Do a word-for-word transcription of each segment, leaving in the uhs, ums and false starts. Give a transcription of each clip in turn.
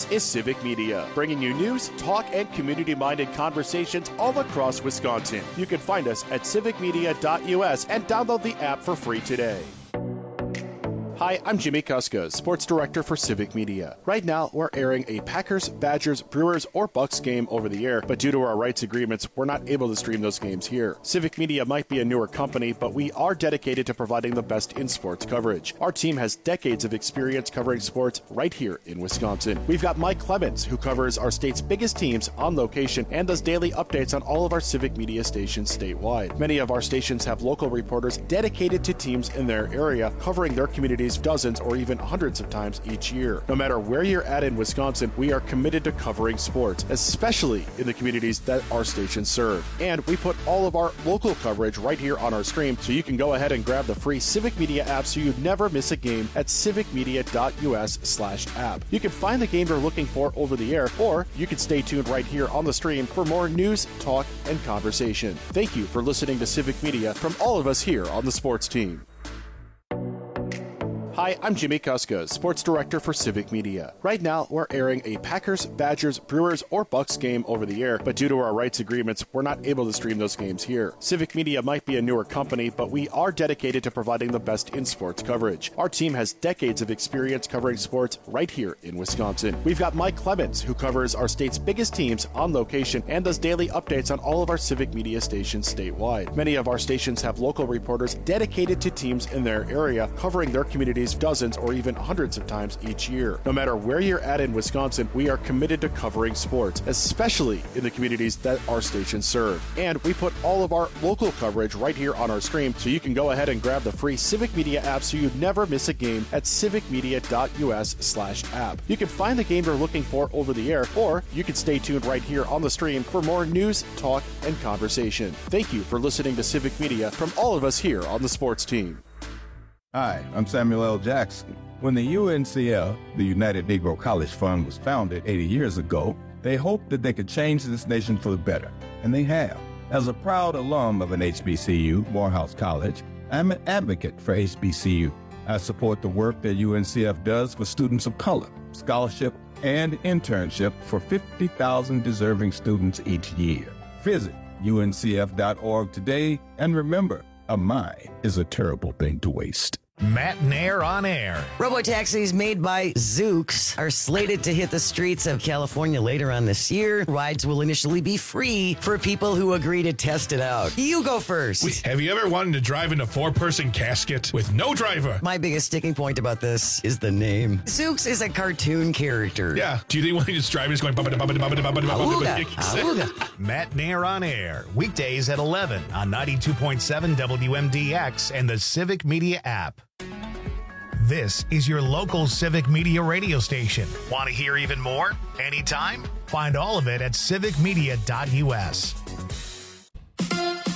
This is Civic Media, bringing you news, talk, and community-minded conversations all across Wisconsin. You can find us at civic media dot U S and download the app for free today. Hi, I'm Jimmy Kuska, Sports Director for Civic Media. Right now, we're airing a Packers, Badgers, Brewers, or Bucks game over the air, but due to our rights agreements, we're not able to stream those games here. Civic Media might be a newer company, but we are dedicated to providing the best in sports coverage. Our team has decades of experience covering sports right here in Wisconsin. We've got Mike Clemens, who covers our state's biggest teams on location and does daily updates on all of our Civic Media stations statewide. Many of our stations have local reporters dedicated to teams in their area, covering their communities dozens or even hundreds of times each year. No matter where you're at in Wisconsin, we are committed to covering sports, especially in the communities that our stations serve. And we put all of our local coverage right here on our stream, so you can go ahead and grab the free Civic Media app so you never miss a game at civic media dot U S slash app. You can find the game you're looking for over the air, or you can stay tuned right here on the stream for more news, talk, and conversation. Thank you for listening to Civic Media from all of us here on the sports team. Hi, I'm Jimmy Kuska, Sports Director for Civic Media. Right now, we're airing a Packers, Badgers, Brewers, or Bucks game over the air, but due to our rights agreements, we're not able to stream those games here. Civic Media might be a newer company, but we are dedicated to providing the best in sports coverage. Our team has decades of experience covering sports right here in Wisconsin. We've got Mike Clemens, who covers our state's biggest teams on location and does daily updates on all of our Civic Media stations statewide. Many of our stations have local reporters dedicated to teams in their area, covering their communities dozens or even hundreds of times each year. No matter where you're at in Wisconsin, we are committed to covering sports, especially in the communities that our stations serve. And we put all of our local coverage right here on our stream, so you can go ahead and grab the free Civic Media app so you never miss a game at civic media dot U S slash app. You can find the game you're looking for over the air, or you can stay tuned right here on the stream for more news, talk, and conversation. Thank you for listening to Civic Media from all of us here on the sports team. Hi, I'm Samuel L. Jackson. When the U N C F, the United Negro College Fund, was founded eighty years ago, they hoped that they could change this nation for the better, and they have. As a proud alum of an H B C U, Morehouse College, I'm an advocate for H B C U. I support the work that U N C F does for students of color, scholarship, and internship for fifty thousand deserving students each year. Visit U N C F dot org today, and remember, a mind is a terrible thing to waste. Matt Nair on air. Robotaxis made by Zoox are slated to hit the streets of California later on this year. Rides will initially be free for people who agree to test it out. You go first. Wait, have you ever wanted to drive in a four-person casket with no driver? My biggest sticking point about this is the name. Zoox is a cartoon character. Yeah. Do you think when he just driving, he's going... Awooga, awooga. Matt Nair on air. Weekdays at eleven on ninety-two point seven W M D X and the Civic Media app. This is your local Civic Media radio station. Want to hear even more? Anytime? Find all of it at civic media dot U S. The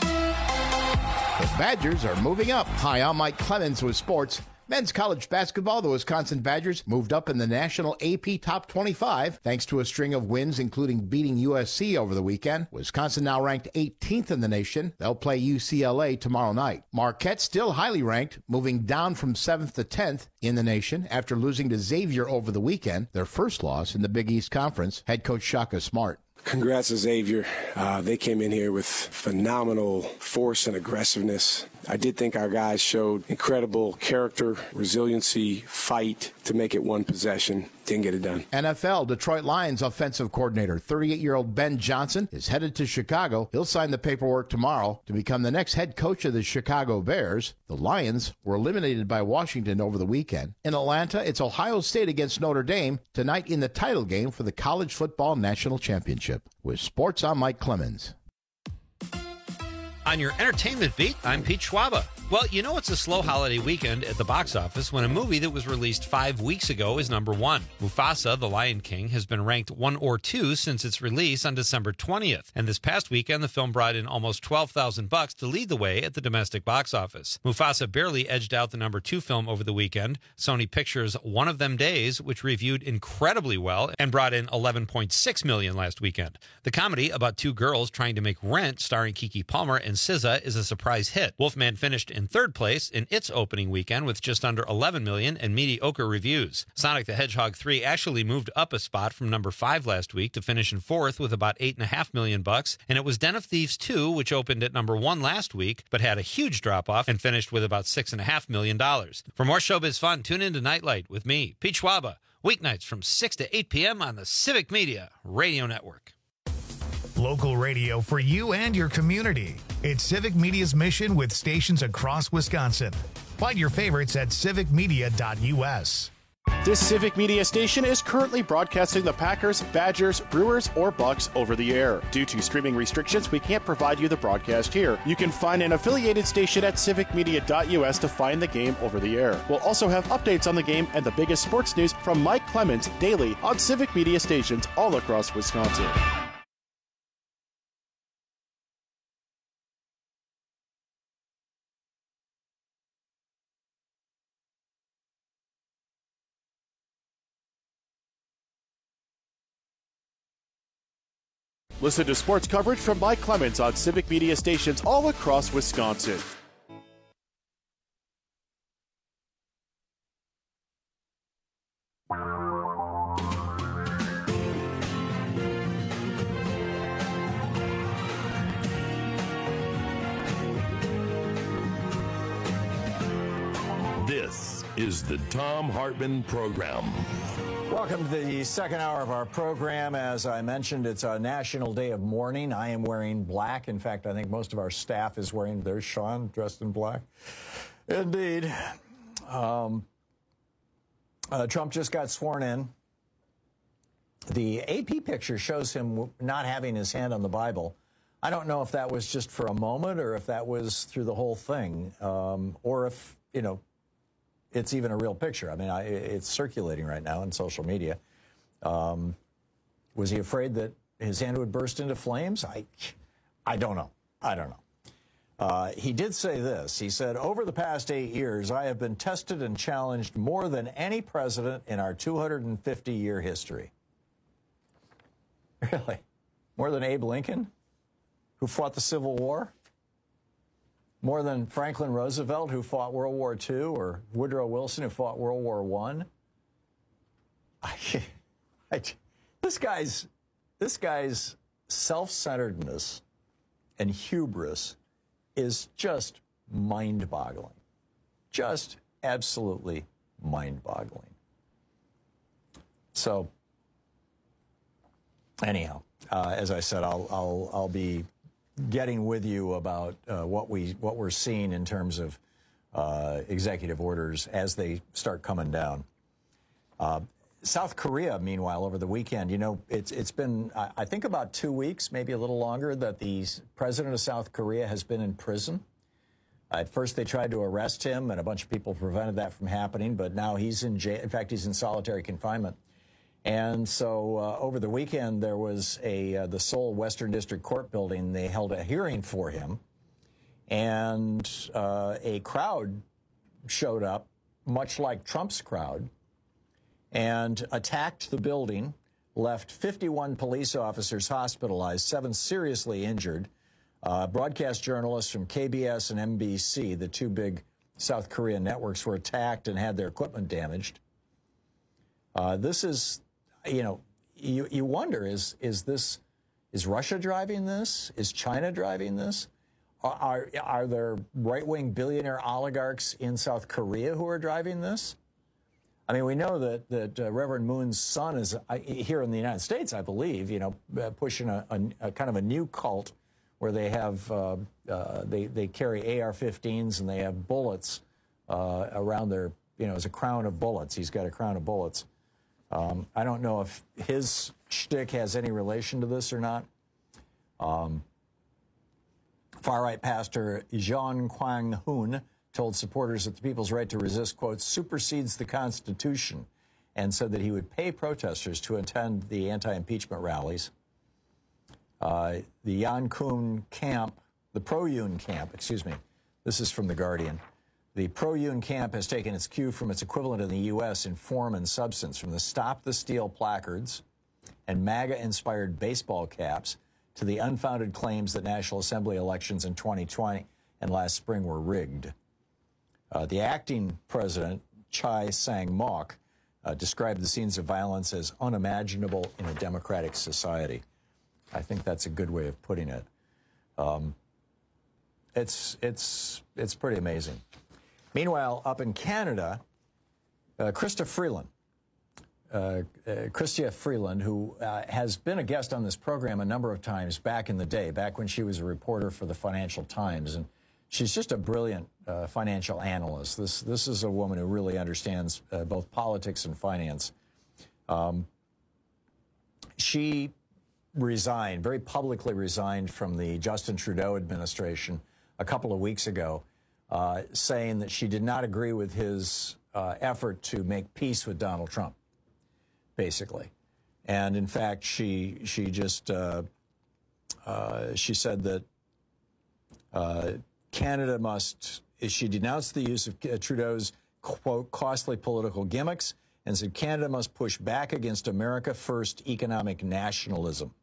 Badgers are moving up. Hi, I'm Mike Clemens with sports. Men's college basketball, the Wisconsin Badgers moved up in the national A P Top twenty-five thanks to a string of wins, including beating U S C over the weekend. Wisconsin now ranked eighteenth in the nation. They'll play U C L A tomorrow night. Marquette still highly ranked, moving down from seventh to tenth in the nation after losing to Xavier over the weekend, their first loss in the Big East Conference. Head coach Shaka Smart. Congrats to Xavier. Uh, they came in here with phenomenal force and aggressiveness. I did think our guys showed incredible character, resiliency, fight to make it one possession. Didn't get it done. N F L Detroit Lions offensive coordinator, thirty-eight-year-old Ben Johnson, is headed to Chicago. He'll sign the paperwork tomorrow to become the next head coach of the Chicago Bears. The Lions were eliminated by Washington over the weekend. In Atlanta, it's Ohio State against Notre Dame tonight in the title game for the College Football National Championship. With sports, I'm Mike Clemens. On your entertainment beat, I'm Pete Schwaba. Well, you know it's a slow holiday weekend at the box office when a movie that was released five weeks ago is number one. Mufasa, The Lion King, has been ranked one or two since its release on December twentieth. And this past weekend, the film brought in almost twelve thousand bucks to lead the way at the domestic box office. Mufasa barely edged out the number two film over the weekend, Sony Pictures' One of Them Days, which reviewed incredibly well and brought in eleven point six million dollars last weekend. The comedy about two girls trying to make rent, starring Keke Palmer and S Z A, is a surprise hit. Wolfman finished in in third place in its opening weekend with just under eleven million and mediocre reviews. Sonic the Hedgehog three actually moved up a spot from number five last week to finish in fourth with about eight and a half million bucks, and it was Den of Thieves two, which opened at number one last week, but had a huge drop-off and finished with about six and a half million dollars. For more showbiz fun, tune in to Nightlight with me, Pete Schwaba, weeknights from six to eight p.m. on the Civic Media Radio Network. Local radio for you and your community. It's Civic Media's mission with stations across Wisconsin. Find your favorites at civic media dot u s. This Civic Media station is currently broadcasting the Packers, Badgers, Brewers, or Bucks over the air. Due to streaming restrictions, we can't provide you the broadcast here. You can find an affiliated station at civic media dot u s to find the game over the air. We'll also have updates on the game and the biggest sports news from Mike Clemens daily on Civic Media stations all across Wisconsin. Listen to sports coverage from Mike Clemens on Civic Media stations all across Wisconsin. This is the Thom Hartmann Program. Welcome to the second hour of our program. As I mentioned, it's a National Day of Mourning. I am wearing black. In fact, I think most of our staff is wearing, there's Sean dressed in black. Indeed. Um, uh, Trump just got sworn in. The A P picture shows him not having his hand on the Bible. I don't know if that was just for a moment or if that was through the whole thing, um, or if, you know, it's even a real picture. I mean, I, it's circulating right now in social media. Um, was he afraid that his hand would burst into flames? I, I don't know. I don't know. Uh, he did say this. He said, over the past eight years, I have been tested and challenged more than any president in our two hundred fifty year history. Really? More than Abe Lincoln, who fought the Civil War? More than Franklin Roosevelt, who fought World War Two, or Woodrow Wilson, who fought World War One. I, I, this guy's, this guy's self-centeredness and hubris is just mind-boggling. Just absolutely mind-boggling. So, anyhow, uh, as I said, I'll, I'll, I'll be getting with you about uh, what we what we're seeing in terms of uh, executive orders as they start coming down. Uh, South Korea, meanwhile, over the weekend, you know, it's it's been I think about two weeks, maybe a little longer, that the president of South Korea has been in prison. At first, they tried to arrest him, and a bunch of people prevented that from happening. But now he's in jail. In fact, he's in solitary confinement. And so uh, over the weekend, there was a uh, the Seoul Western District Court building. They held a hearing for him, and uh, a crowd showed up, much like Trump's crowd, and attacked the building, left fifty-one police officers hospitalized, seven seriously injured. Uh, broadcast journalists from K B S and N B C, the two big South Korean networks, were attacked and had their equipment damaged. Uh, this is, you know, you, you wonder, is is this, is Russia driving this? Is China driving this? Are, are, are there right-wing billionaire oligarchs in South Korea who are driving this? I mean, we know that, that uh, Reverend Moon's son is uh, here in the United States, I believe, you know, uh, pushing a, a, a kind of a new cult where they have, uh, uh, they, they carry A R fifteens and they have bullets uh, around their, you know, as a crown of bullets. He's got a crown of bullets. Um, I don't know if his shtick has any relation to this or not. Um, far-right pastor Jean Kwang-hoon told supporters that the people's right to resist, quote, supersedes the Constitution, and said that he would pay protesters to attend the anti-impeachment rallies. Uh, the Yan-kun camp, the pro-Yoon camp, excuse me, this is from The Guardian. The pro-Yoon camp has taken its cue from its equivalent in the U S in form and substance, from the Stop the Steal placards and MAGA-inspired baseball caps to the unfounded claims that National Assembly elections in twenty twenty and last spring were rigged. Uh, the acting president, Chai Sang-mok, uh, described the scenes of violence as unimaginable in a democratic society. I think that's a good way of putting it. Um, it's, it's, it's pretty amazing. Meanwhile, up in Canada, uh, Chrystia Freeland, uh, uh, Chrystia Freeland, who uh, has been a guest on this program a number of times back in the day, back when she was a reporter for the Financial Times, and she's just a brilliant uh, financial analyst. This this is a woman who really understands uh, both politics and finance. Um, she resigned, very publicly resigned from the Justin Trudeau administration a couple of weeks ago, uh, saying that she did not agree with his uh, effort to make peace with Donald Trump, basically. And in fact, she she just uh, uh, she said that uh, Canada must. She denounced the use of uh, Trudeau's quote costly political gimmicks and said Canada must push back against America First economic nationalism.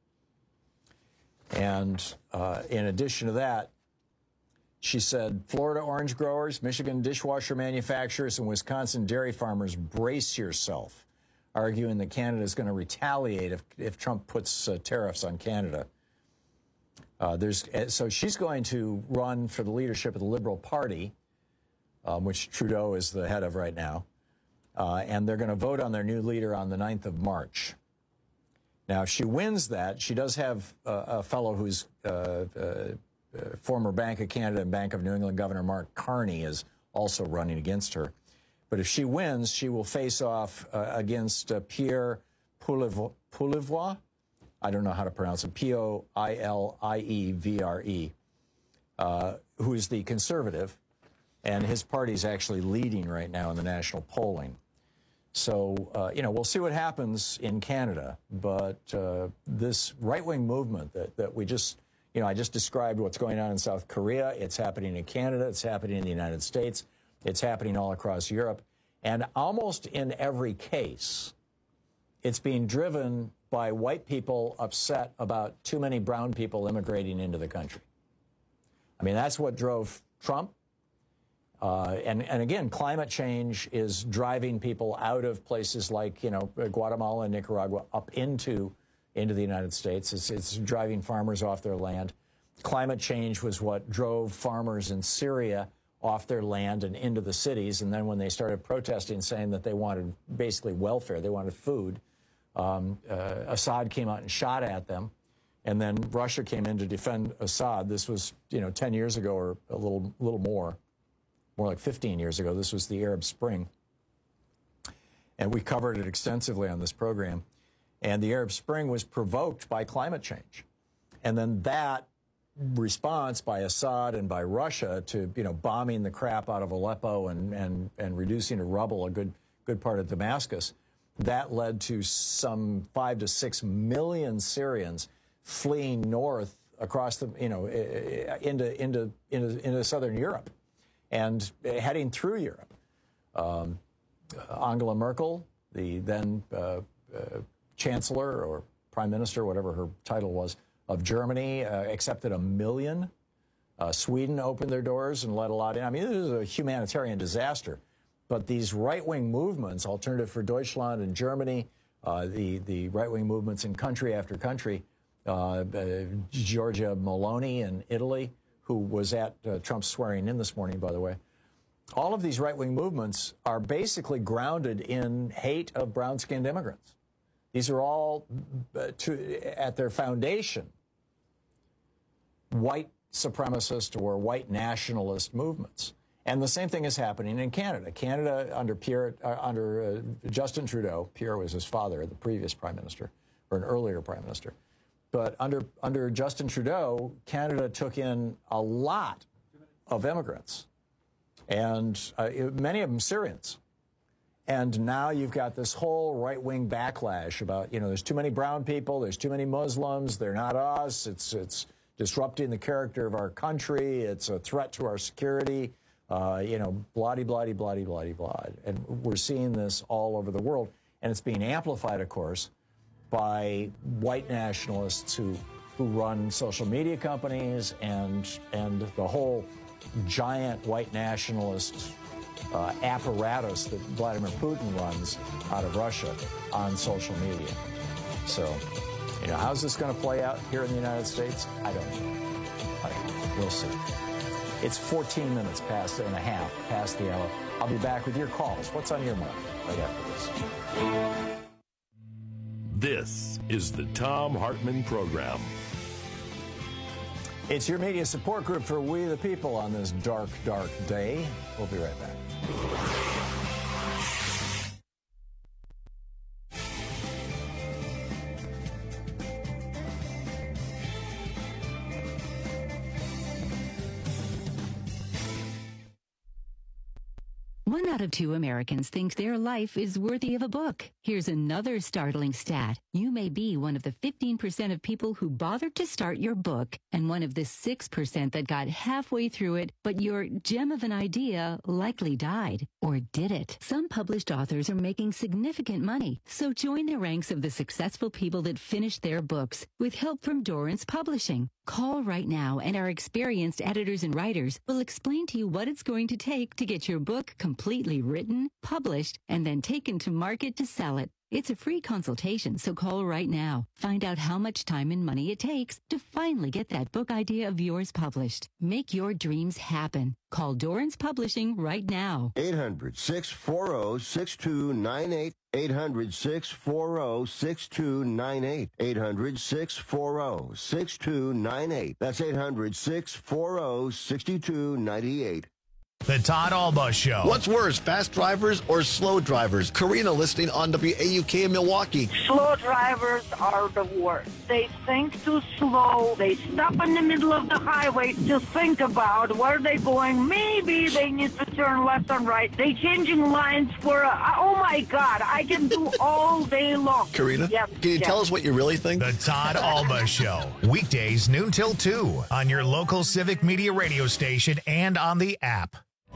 And uh, in addition to that, she said, Florida orange growers, Michigan dishwasher manufacturers, and Wisconsin dairy farmers, brace yourself, arguing that Canada is going to retaliate if, if Trump puts uh, tariffs on Canada. Uh, there's so she's going to run for the leadership of the Liberal Party, um, which Trudeau is the head of right now, uh, and they're going to vote on their new leader on the ninth of March. Now, if she wins that, she does have uh, a fellow who's uh, uh, uh, former Bank of Canada and Bank of New England Governor Mark Carney is also running against her. But if she wins, she will face off uh, against uh, Pierre Poilievre. I don't know how to pronounce it, P O I L I E V R E, uh, who is the conservative, and his party is actually leading right now in the national polling. So, uh, you know, we'll see what happens in Canada, but uh, this right-wing movement that, that we just, you know, I just described what's going on in South Korea. It's happening in Canada. It's happening in the United States. It's happening all across Europe. And almost in every case, it's being driven by white people upset about too many brown people immigrating into the country. I mean, that's what drove Trump. Uh, and, and again, climate change is driving people out of places like, you know, Guatemala and Nicaragua up into, into the United States. It's, it's driving farmers off their land. Climate change was what drove farmers in Syria off their land and into the cities. And then when they started protesting, saying that they wanted basically welfare, they wanted food, um, uh, Assad came out and shot at them. And then Russia came in to defend Assad. This was, you know, ten years ago or a little, little more. More like fifteen years ago. This was the Arab Spring. And we covered it extensively on this program. And the Arab Spring was provoked by climate change. And then that response by Assad and by Russia to, you know, bombing the crap out of Aleppo and, and, and reducing to rubble a good, good part of Damascus, that led to some five to six million Syrians fleeing north across the, you know, into, into, into, into southern Europe. And heading through Europe. Um, Angela Merkel, the then uh, uh, chancellor or prime minister, whatever her title was, of Germany, uh, accepted a million. Uh, Sweden opened their doors and let a lot in. I mean, this is a humanitarian disaster. But these right-wing movements, Alternative for Deutschland in Germany, uh, the, the right-wing movements in country after country, uh, uh, Giorgia Meloni in Italy, who was at uh, Trump's swearing in this morning, by the way. All of these right-wing movements are basically grounded in hate of brown-skinned immigrants. These are all, uh, to, at their foundation, white supremacist or white nationalist movements. And the same thing is happening in Canada. Canada, under Pierre, uh, under uh, Justin Trudeau, Pierre was his father, the previous prime minister, or an earlier prime minister. But under under Justin Trudeau, Canada took in a lot of immigrants, and uh, many of them Syrians. And now you've got this whole right-wing backlash about, you know, there's too many brown people, there's too many Muslims, they're not us, it's it's disrupting the character of our country, it's a threat to our security, uh, you know, bloody, bloody, bloody, bloody, bloody. And we're seeing this all over the world, and it's being amplified, of course, by white nationalists who who run social media companies and and the whole giant white nationalist uh, apparatus that Vladimir Putin runs out of Russia on social media. So, you know, how's this going to play out here in the United States? I don't know. I don't know. We'll see. It's fourteen minutes past and a half past the hour. I'll be back with your calls. What's on your mind right after this? This is the Thom Hartmann Program. It's your media support group for We the People on this dark, dark day. We'll be right back. One out of two Americans think their life is worthy of a book. Here's another startling stat. You may be one of the fifteen percent of people who bothered to start your book and one of the six percent that got halfway through it, but your gem of an idea likely died. Or did it? Some published authors are making significant money, so join the ranks of the successful people that finished their books with help from Dorrance Publishing. Call right now and our experienced editors and writers will explain to you what it's going to take to get your book completely written, published, and then taken to market to sell it. It's a free consultation, so call right now. Find out how much time and money it takes to finally get that book idea of yours published. Make your dreams happen. Call Dorrance Publishing right now. eight hundred, six four zero, six two nine eight. eight hundred, six four zero, six two nine eight. eight hundred, six four zero, six two nine eight. That's eight hundred, six four zero, six two nine eight. The Todd Alba Show. What's worse, fast drivers or slow drivers? Karina listening on W A U K in Milwaukee. Slow drivers are the worst. They think too slow. They stop in the middle of the highway to think about where they're going. Maybe they need to turn left and right. They changing lines for, a, oh my God, I can do all day long. Karina, yep, can you yep. tell us what you really think? The Todd Alba Show. Weekdays noon till two on your local Civic Media radio station and on the app.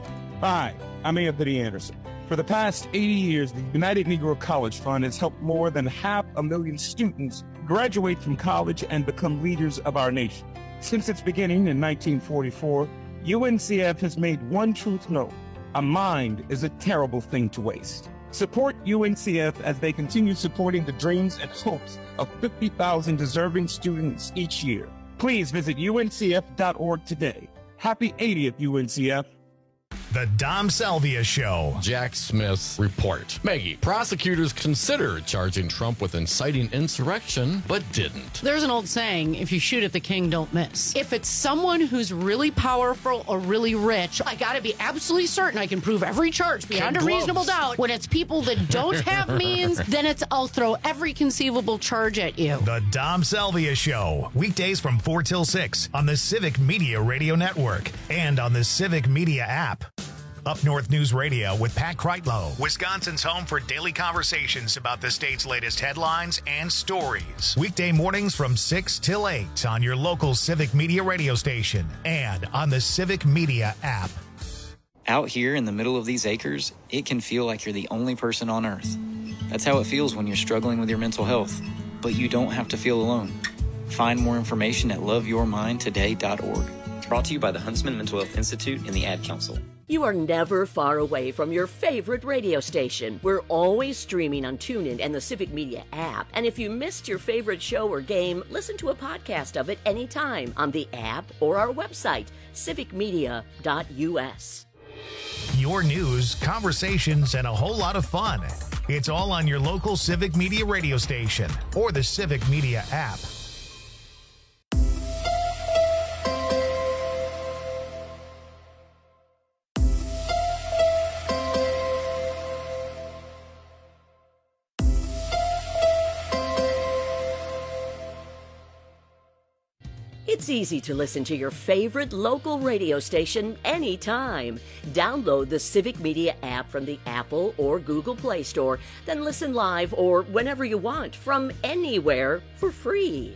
Hi, I'm Anthony Anderson. For the past eighty years, the United Negro College Fund has helped more than half a million students graduate from college and become leaders of our nation. Since its beginning in nineteen forty-four, U N C F has made one truth known: a mind is a terrible thing to waste. Support U N C F as they continue supporting the dreams and hopes of fifty thousand deserving students each year. Please visit U N C F dot org today. Happy eightieth, U N C F. The Dom Salvia Show. Jack Smith's report. Maggie, prosecutors considered charging Trump with inciting insurrection, but didn't. There's an old saying, if you shoot at the king, don't miss. If it's someone who's really powerful or really rich, I gotta be absolutely certain I can prove every charge beyond Ken a reasonable Gloves. doubt. When it's people that don't have means, then it's I'll throw every conceivable charge at you. The Dom Salvia Show. Weekdays from four till six on the Civic Media Radio Network and on the Civic Media app. Up North News Radio with Pat Kreitlow, Wisconsin's home for daily conversations about the state's latest headlines and stories. Weekday mornings from six till eight on your local Civic Media radio station and on the Civic Media app. Out here in the middle of these acres, it can feel like you're the only person on Earth. That's how it feels when you're struggling with your mental health. But you don't have to feel alone. Find more information at love your mind today dot org. Brought to you by the Huntsman Mental Health Institute and the Ad Council. You are never far away from your favorite radio station. We're always streaming on TuneIn and the Civic Media app. And if you missed your favorite show or game, listen to a podcast of it anytime on the app or our website, civic media dot u s. Your news, conversations, and a whole lot of fun. It's all on your local Civic Media radio station or the Civic Media app. It's easy to listen to your favorite local radio station anytime. Download the Civic Media app from the Apple or Google Play Store, then listen live or whenever you want from anywhere for free.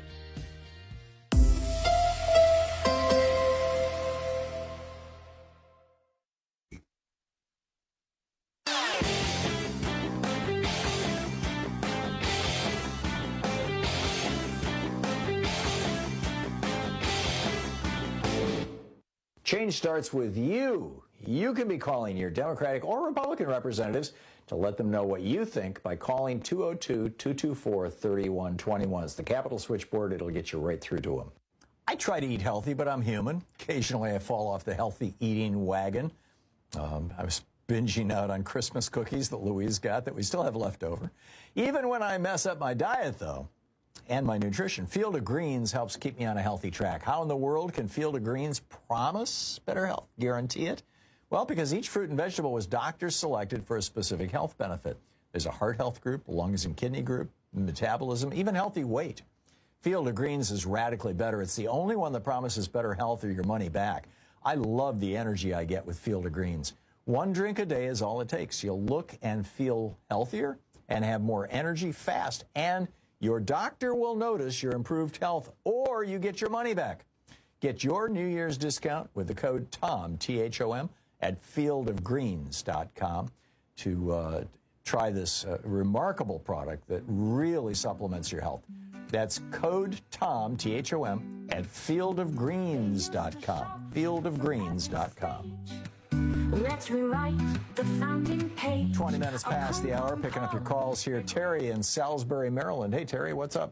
Change starts with you. You can be calling your Democratic or Republican representatives to let them know what you think by calling two oh two, two two four, three one two one. It's the Capitol switchboard. It'll get you right through to them. I try to eat healthy, but I'm human. Occasionally I fall off the healthy eating wagon. Um, I was binging out on Christmas cookies that Louise got that we still have left over. Even when I mess up my diet, though, and my nutrition, Field of Greens helps keep me on a healthy track. How in the world can Field of Greens promise better health, guarantee it? Well, because each fruit and vegetable was doctor selected for a specific health benefit. There's a heart health group, a lungs and kidney group, metabolism, even healthy weight. Field of Greens is radically better. It's the only one that promises better health or your money back. I love the energy I get with Field of Greens. One drink a day is all it takes. You'll look and feel healthier and have more energy fast, and your doctor will notice your improved health, or you get your money back. Get your New Year's discount with the code TOM, T H O M, at field of greens dot com to uh, try this uh, remarkable product that really supplements your health. That's code TOM, T H O M, at field of greens dot com, field of greens dot com. Let's rewrite the founding page. twenty minutes past the hour, picking up your calls here. Terry in Salisbury, Maryland. Hey, Terry, what's up?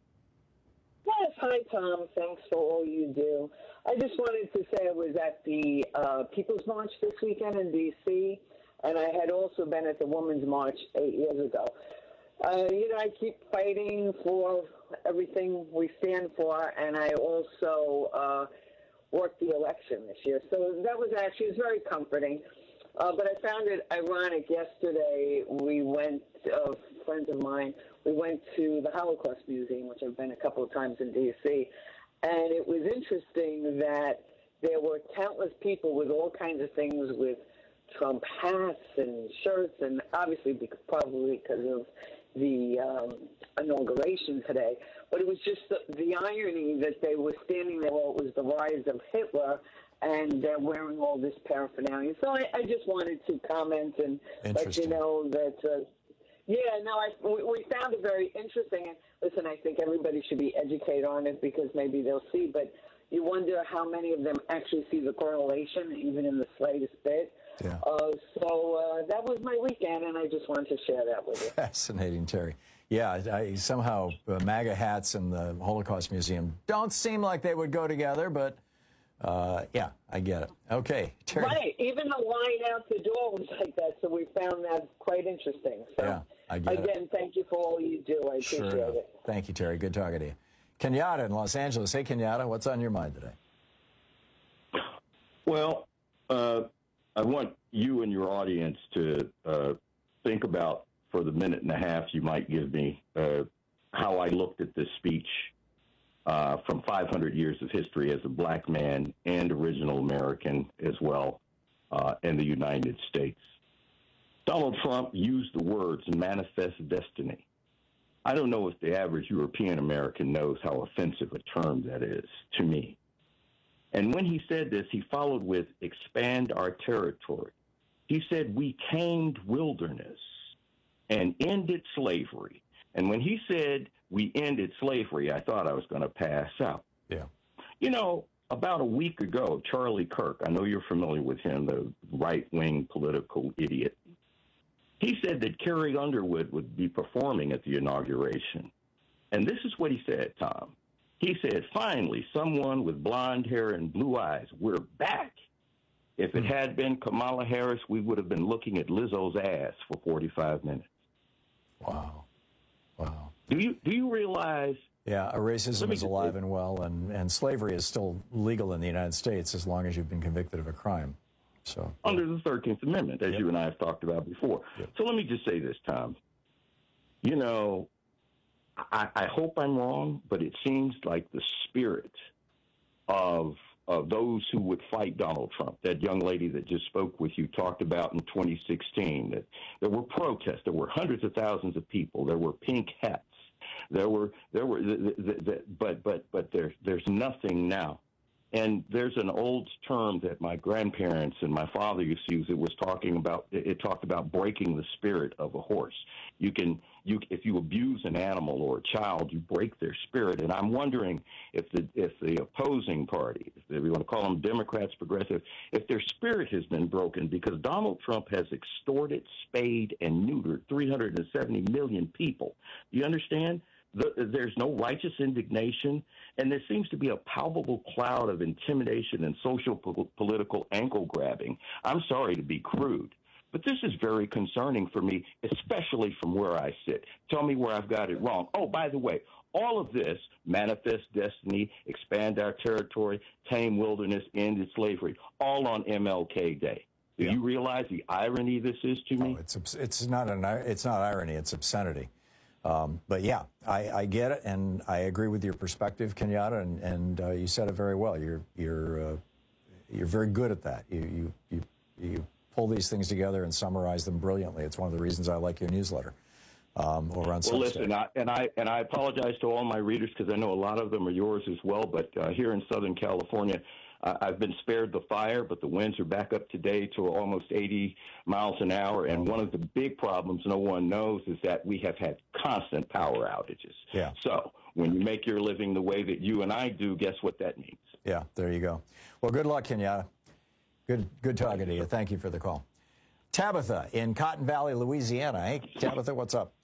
Yes, hi, Tom. Thanks for all you do. I just wanted to say I was at the uh, People's March this weekend in D C, and I had also been at the Women's March eight years ago. Uh, you know, I keep fighting for everything we stand for, and I also uh, worked the election this year. So that was actually, it was very comforting. Uh, but I found it ironic. Yesterday, we went, uh, friends of mine, we went to the Holocaust Museum, which I've been a couple of times in D C, and it was interesting that there were countless people with all kinds of things, with Trump hats and shirts, and obviously because, probably because of the um, inauguration today. But it was just the, the irony that they were standing there while it was the rise of Hitler, and they're wearing all this paraphernalia. So I, I just wanted to comment and let you know that, uh, yeah, no, I, we, we found it very interesting. And listen, I think everybody should be educated on it because maybe they'll see, but you wonder how many of them actually see the correlation, even in the slightest bit. Yeah. Uh, so uh, that was my weekend, and I just wanted to share that with you. Fascinating, Terry. Yeah, I, somehow uh, MAGA hats and the Holocaust Museum don't seem like they would go together, but uh, yeah, I get it. Okay, Terry. Right, even the line out the door was like that, so we found that quite interesting. So, yeah, I get again, it. thank you for all you do. I sure appreciate enough. it. Thank you, Terry. Good talking to you. Kenyatta in Los Angeles. Hey, Kenyatta, what's on your mind today? Well, uh, I want you and your audience to uh, think about, for the minute and a half you might give me, uh, how I looked at this speech uh, from five hundred years of history as a black man and original American as well uh, in the United States. Donald Trump used the words manifest destiny. I don't know if the average European American knows how offensive a term that is to me. And when he said this, he followed with expand our territory. He said we tamed wilderness and ended slavery. And when he said we ended slavery, I thought I was going to pass out. Yeah. You know, about a week ago, Charlie Kirk, I know you're familiar with him, the right-wing political idiot. He said that Carrie Underwood would be performing at the inauguration. And this is what he said, Tom. He said, finally, someone with blonde hair and blue eyes. We're back. If it had been Kamala Harris, we would have been looking at Lizzo's ass for forty-five minutes. Wow. Wow. Do you do you realize? Yeah, racism is alive and well, and, and slavery is still legal in the United States as long as you've been convicted of a crime. So under the thirteenth Amendment, as yep. you and I have talked about before. Yep. So let me just say this, Tom. You know, I, I hope I'm wrong, but it seems like the spirit of of those who would fight Donald Trump, that young lady that just spoke with you, talked about in twenty sixteen, that there were protests, there were hundreds of thousands of people, there were pink hats, there were there were, the, the, the, but but but there's there's nothing now. And there's an old term that my grandparents and my father used to use. It was talking about, it talked about breaking the spirit of a horse. You can, you, if you abuse an animal or a child, you break their spirit. And I'm wondering if the, if the opposing party, if we want to call them Democrats, progressive, if their spirit has been broken, because Donald Trump has extorted, spayed, and neutered three hundred seventy million people. Do you understand? The, there's no righteous indignation, and there seems to be a palpable cloud of intimidation and social po- political ankle grabbing. I'm sorry to be crude, but this is very concerning for me, especially from where I sit. Tell me where I've got it wrong. Oh, by the way, all of this, manifest destiny, expand our territory, tame wilderness, end slavery, all on M L K Day. Do yeah. you realize the irony this is to me? Oh, it's it's not an it's not irony. It's obscenity. Um, but yeah, I, I get it, and I agree with your perspective, Kenyatta, and, and uh, you said it very well. You're you're uh, you're very good at that. You you you you pull these things together and summarize them brilliantly. It's one of the reasons I like your newsletter um, over on Substack. Well, listen, I, and I and I apologize to all my readers because I know a lot of them are yours as well. But uh, here in Southern California, Uh, I've been spared the fire, but the winds are back up today to almost eighty miles an hour. And one of the big problems no one knows is that we have had constant power outages. Yeah. So when you make your living the way that you and I do, guess what that means? Yeah, there you go. Well, good luck, Kenyatta. Good, good talking to you. Thank you for the call. Tabitha in Cotton Valley, Louisiana. Hey, Tabitha, what's up?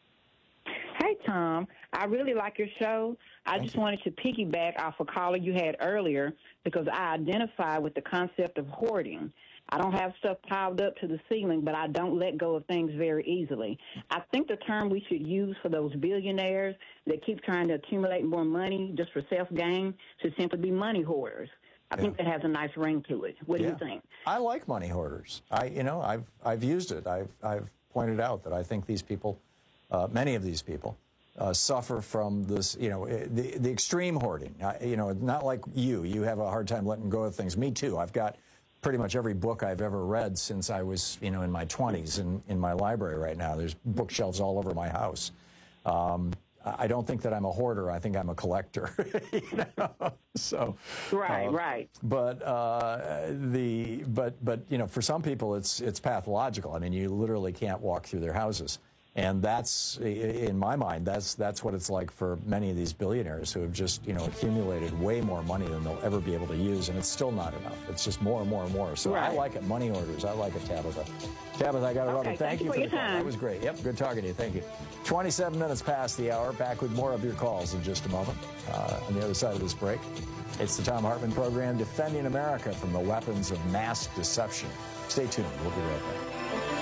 Hey, Tom. I really like your show. I Thank just you. wanted to piggyback off a caller you had earlier because I identify with the concept of hoarding. I don't have stuff piled up to the ceiling, but I don't let go of things very easily. I think the term we should use for those billionaires that keep trying to accumulate more money just for self-gain should simply be money hoarders. I yeah. think that has a nice ring to it. What yeah. do you think? I like money hoarders. I, you know, I've I've used it. I've I've pointed out that I think these people, uh, many of these people, Uh, suffer from this, you know, the, the extreme hoarding. Uh, you know, not like you. You have a hard time letting go of things. Me too. I've got pretty much every book I've ever read since I was, you know, in my twenties in, in my library right now. There's bookshelves all over my house. Um, I don't think that I'm a hoarder. I think I'm a collector. you know? So right, uh, right. But uh, the but but you know, for some people, it's it's pathological. I mean, you literally can't walk through their houses. And that's, in my mind, that's that's what it's like for many of these billionaires who have just, you know, accumulated way more money than they'll ever be able to use, and it's still not enough. It's just more and more and more. So right. I like it. Money orders. I like it, Tabitha. Tabitha, I got to run. Okay, Thank, thank you for, for the call. That was great. Yep, good talking to you. Thank you. twenty-seven minutes past the hour. Back with more of your calls in just a moment. Uh, on the other side of this break, it's the Thom Hartmann Program, defending America from the weapons of mass deception. Stay tuned. We'll be right back.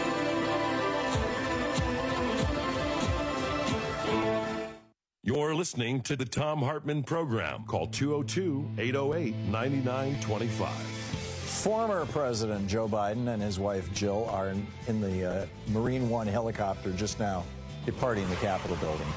You're listening to the Thom Hartmann Program. Call two oh two, eight oh eight, nine nine two five. Former President Joe Biden and his wife Jill are in, in the uh, Marine One helicopter just now departing the Capitol building.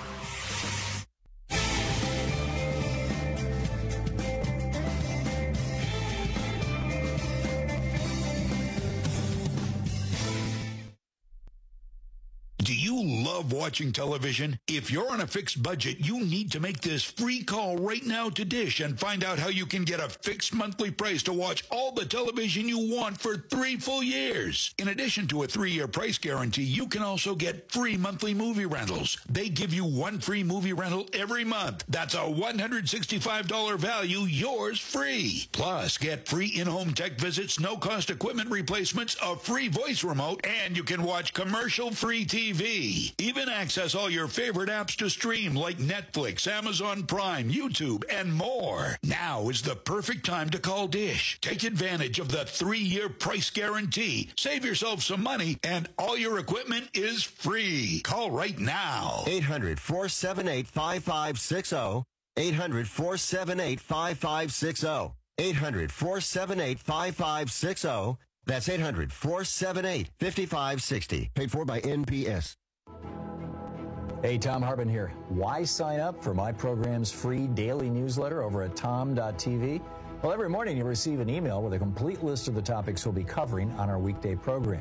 Love watching television? If you're on a fixed budget, you need to make this free call right now to Dish and find out how you can get a fixed monthly price to watch all the television you want for three full years. In addition to a three-year price guarantee, you can also get free monthly movie rentals. They give you one free movie rental every month. That's a one hundred sixty-five dollars value, yours free. Plus, get free in-home tech visits, no-cost equipment replacements, a free voice remote, and you can watch commercial-free T V. Even access all your favorite apps to stream like Netflix, Amazon Prime, YouTube, and more. Now is the perfect time to call Dish. Take advantage of the three-year price guarantee. Save yourself some money, and all your equipment is free. Call right now. eight hundred, four seven eight, five five six zero. eight hundred, four seven eight, five five six zero. eight hundred, four seven eight, five five six zero. That's eight hundred, four seven eight, five five six zero. Paid for by N P S. Hey, Thom Hartmann here. Why sign up for my program's free daily newsletter over at tom dot t v? Well, every morning you'll receive an email with a complete list of the topics we'll be covering on our weekday program.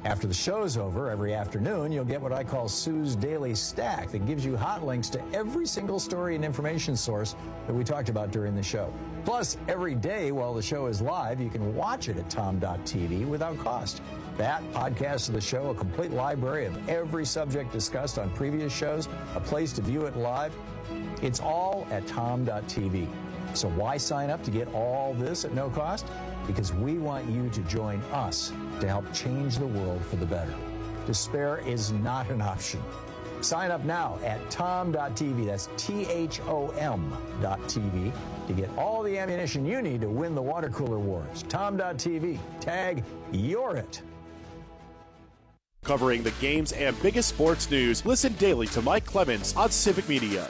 After the show's over, every afternoon, you'll get what I call Sue's Daily Stack that gives you hot links to every single story and information source that we talked about during the show. Plus, every day while the show is live, you can watch it at tom dot t v without cost. That, podcasts of the show, a complete library of every subject discussed on previous shows, a place to view it live. It's all at tom dot t v. So why sign up to get all this at no cost? Because we want you to join us to help change the world for the better. Despair is not an option. Sign up now at tom dot t v. That's T H O M dot T V to get all the ammunition you need to win the water cooler wars. tom dot t v. Tag You're It. Covering the games and biggest sports news, listen daily to Mike Clemens on Civic Media.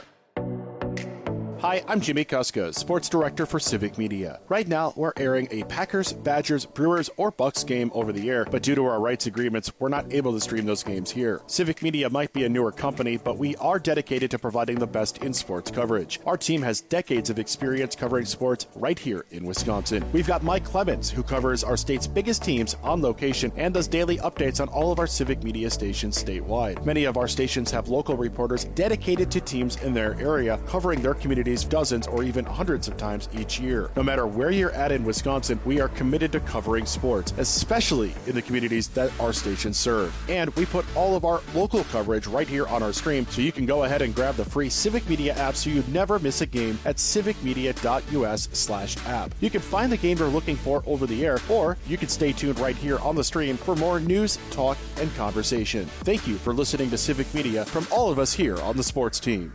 Hi, I'm Jimmy Kuska, Sports Director for Civic Media. Right now, we're airing a Packers, Badgers, Brewers, or Bucks game over the air, but due to our rights agreements, we're not able to stream those games here. Civic Media might be a newer company, but we are dedicated to providing the best in sports coverage. Our team has decades of experience covering sports right here in Wisconsin. We've got Mike Clemens, who covers our state's biggest teams on location and does daily updates on all of our Civic Media stations statewide. Many of our stations have local reporters dedicated to teams in their area, covering their community dozens or even hundreds of times each year. No matter where you're at in Wisconsin, we are committed to covering sports, especially in the communities that our stations serve. And we put all of our local coverage right here on our stream, so you can go ahead and grab the free Civic Media app so you never miss a game at civic media dot u s slash app. You can find the game you're looking for over the air, or you can stay tuned right here on the stream for more news, talk, and conversation. Thank you for listening to Civic Media from all of us here on the sports team.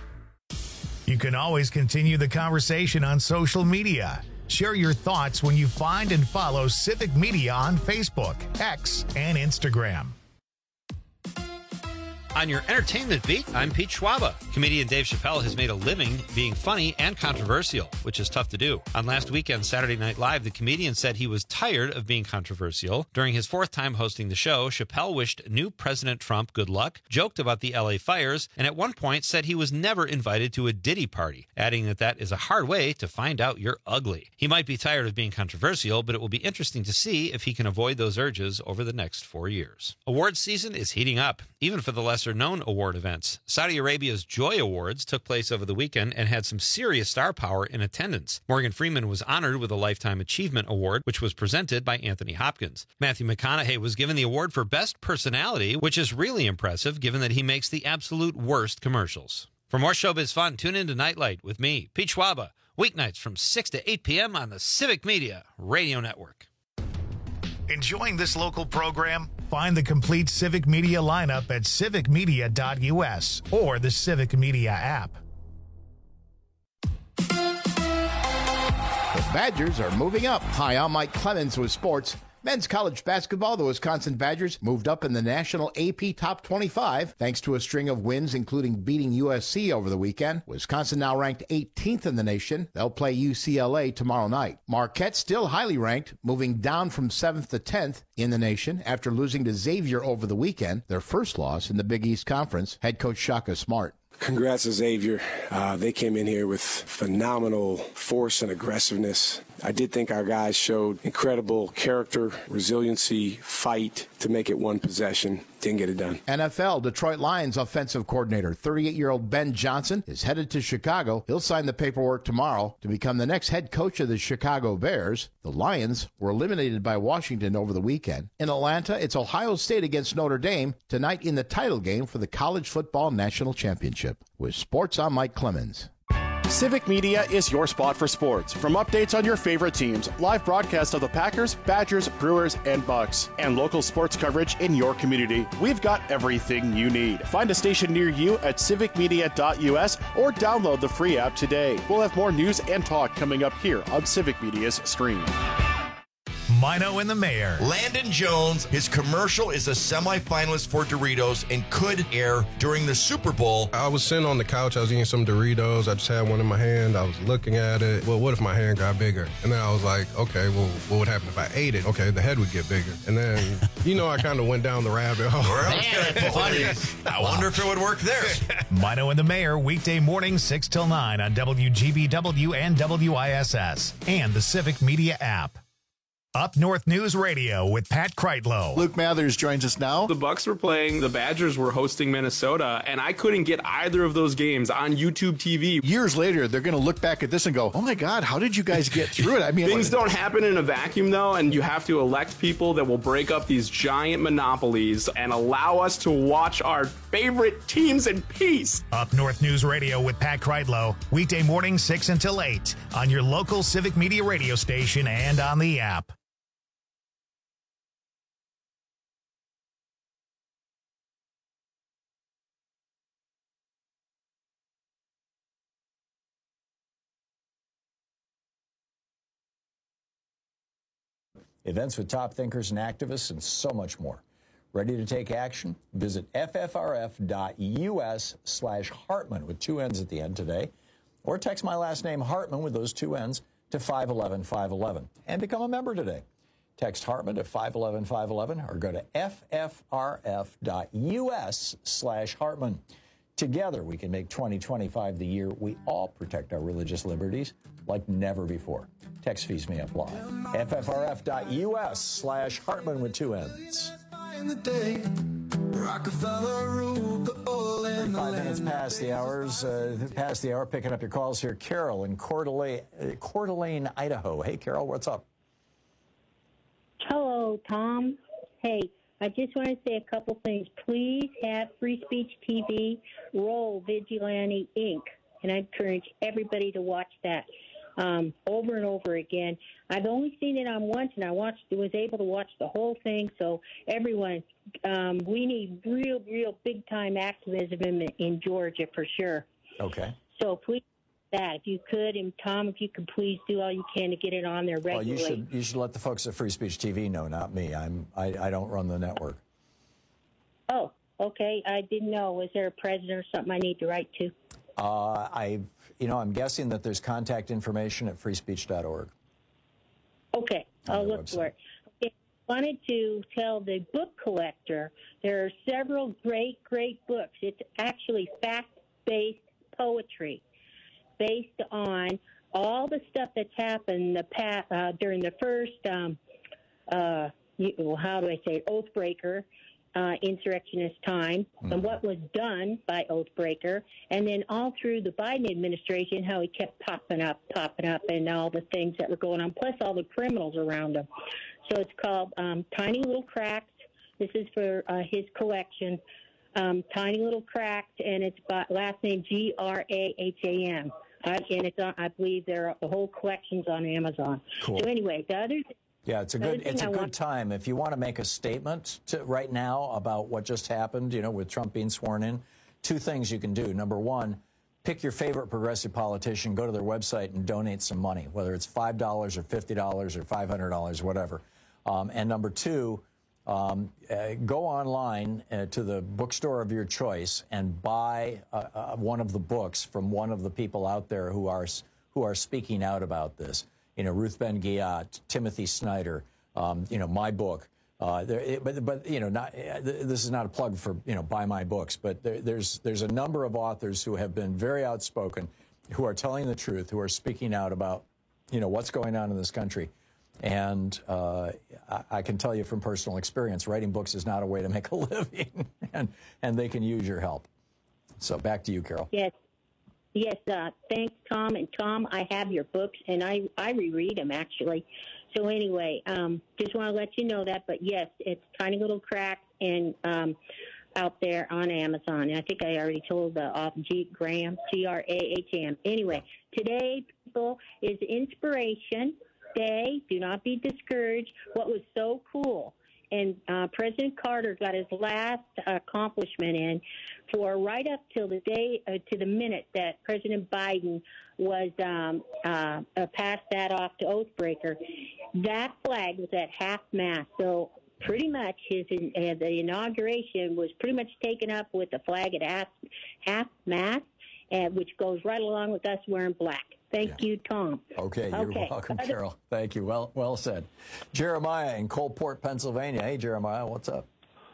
You can always continue the conversation on social media. Share your thoughts when you find and follow Civic Media on Facebook, X, and Instagram. On your entertainment beat, I'm Pete Schwaba. Comedian Dave Chappelle has made a living being funny and controversial, which is tough to do. On last weekend's Saturday Night Live, the comedian said he was tired of being controversial. During his fourth time hosting the show, Chappelle wished new President Trump good luck, joked about the L A fires, and at one point said he was never invited to a Diddy party, adding that that is a hard way to find out you're ugly. He might be tired of being controversial, but it will be interesting to see if he can avoid those urges over the next four years. Awards season is heating up, even for the lesser known award events. Saudi Arabia's Joy Awards took place over the weekend and had some serious star power in attendance. Morgan Freeman was honored with a Lifetime Achievement Award, which was presented by Anthony Hopkins. Matthew McConaughey was given the award for Best Personality, which is really impressive given that he makes the absolute worst commercials. For more showbiz fun, tune in to Nightlight with me, Pete Schwaba, weeknights from six to eight p.m. on the Civic Media Radio Network. Enjoying this local program? Find the complete Civic Media lineup at civic media dot u s or the Civic Media app. The Badgers are moving up. Hi, I'm Mike Clemens with sports. Men's college basketball, the Wisconsin Badgers moved up in the national A P Top twenty-five thanks to a string of wins, including beating U S C over the weekend. Wisconsin now ranked eighteenth in the nation. They'll play U C L A tomorrow night. Marquette still highly ranked, moving down from seventh to tenth in the nation after losing to Xavier over the weekend, their first loss in the Big East Conference. Head coach Shaka Smart. Congrats to Xavier. Uh, they came in here with phenomenal force and aggressiveness. I did think our guys showed incredible character, resiliency, fight to make it one possession. Didn't get it done. N F L Detroit Lions offensive coordinator, thirty-eight-year-old Ben Johnson, is headed to Chicago. He'll sign the paperwork tomorrow to become the next head coach of the Chicago Bears. The Lions were eliminated by Washington over the weekend. In Atlanta, it's Ohio State against Notre Dame tonight in the title game for the College Football National Championship. With sports, I'm Mike Clemens. Civic Media is your spot for sports. From updates on your favorite teams, live broadcasts of the Packers, Badgers, Brewers, and Bucks, and local sports coverage in your community, we've got everything you need. Find a station near you at civic media dot u s or download the free app today. We'll have more news and talk coming up here on Civic Media's stream. Mino and the Mayor. Landon Jones, his commercial is a semifinalist for Doritos and could air during the Super Bowl. I was sitting on the couch, I was eating some Doritos, I just had one in my hand, I was looking at it. Well, what if my hand got bigger? And then I was like, okay, well, what would happen if I ate it? Okay, the head would get bigger. And then, you know, I kind of went down the rabbit hole. I wonder if it would work there. Mino and the Mayor, weekday morning, six till nine on W G B W and W I S S and the Civic Media app. Up North News Radio with Pat Kreitlow. Luke Mathers joins us now. The Bucks were playing, the Badgers were hosting Minnesota, and I couldn't get either of those games on YouTube T V. Years later, they're going to look back at this and go, oh my God, how did you guys get through it? I mean, things don't happen in a vacuum, though, and you have to elect people that will break up these giant monopolies and allow us to watch our favorite teams in peace. Up North News Radio with Pat Kreitlow, weekday morning six until eight on your local Civic Media radio station and on the app. Events with top thinkers and activists and so much more. Ready to take action? Visit ffrf.us slash Hartman with two N's at the end today, or text my last name Hartman with those two N's to five one one five one one and become a member today. Text Hartman to five one one five one one or go to ffrf.us slash Hartman. Together, we can make twenty twenty-five the year we all protect our religious liberties like never before. Text fees may apply. ffrf.us slash Hartman with two N's. Five minutes past the hours, uh, past the hour, picking up your calls here. Carol in Coeur d'Alene, uh, Coeur d'Alene, Idaho. Hey, Carol, what's up? Hello, Tom. Hey, I just want to say a couple things. Please have Free Speech T V roll Vigilante Incorporated. And I encourage everybody to watch that um, over and over again. I've only seen it on once, and I watched, was able to watch the whole thing. So everyone, um, we need real, real big-time activism in, in Georgia for sure. Okay. So please, that if you could, and Tom, if you could please do all you can to get it on there regularly. Well, you should you should let the folks at Free Speech T V know, not me. I'm I, I don't run the network. Oh, okay. I didn't know. Was there a president or something I need to write to? Uh, I, you know, I'm guessing that there's contact information at free speech dot org. Okay, I'll look website. for it. Okay, I wanted to tell the book collector there are several great, great books. It's actually fact-based poetry based on all the stuff that's happened the past, uh, during the first, um, uh, well, how do I say it, Oathbreaker. Uh, insurrectionist time, mm-hmm. and what was done by Oathbreaker, and then all through the Biden administration, how he kept popping up, popping up, and all the things that were going on, plus all the criminals around him. So it's called um, Tiny Little Cracks. This is for uh, his collection, um, Tiny Little Cracks, and it's by last name G R A H A M. Uh, and it's on, I believe there the whole collection's on Amazon. Cool. So anyway, the other thing. Yeah, it's a good it's a good time if you want to make a statement to, right now about what just happened, you know, with Trump being sworn in. Two things you can do. Number one, pick your favorite progressive politician, go to their website and donate some money, whether it's five dollars or fifty dollars or five hundred dollars, whatever. Um, and number two, um, uh, go online uh, to the bookstore of your choice and buy uh, uh, one of the books from one of the people out there who are who are speaking out about this. You know, Ruth Ben-Ghiat, Timothy Snyder, um, you know, my book. Uh, there, it, but, but, you know, not, this is not a plug for, you know, buy my books, but there, there's there's a number of authors who have been very outspoken, who are telling the truth, who are speaking out about, you know, what's going on in this country. And uh, I, I can tell you from personal experience, writing books is not a way to make a living, and, and they can use your help. So back to you, Carol. Yes. Yes, uh, thanks, Tom. And Tom, I have your books, and I, I reread them, actually. So anyway, um, just want to let you know that. But, yes, it's Tiny Little Cracks and um, out there on Amazon. And I think I already told the uh, G. Graham, G R A H M. Anyway, today, people, is Inspiration Day. Do not be discouraged. What was so cool, and uh, President Carter got his last accomplishment in for right up till the day, uh, to the minute that President Biden was um, uh, uh, passed that off to Oathbreaker. That flag was at half-mast, so pretty much his uh, the inauguration was pretty much taken up with the flag at half, half-mast, uh, which goes right along with us wearing black. Thank yeah. you, Tom. Okay, you're okay. welcome, Carol. Thank you. Well, well said. Jeremiah in Coalport, Pennsylvania. Hey, Jeremiah, what's up?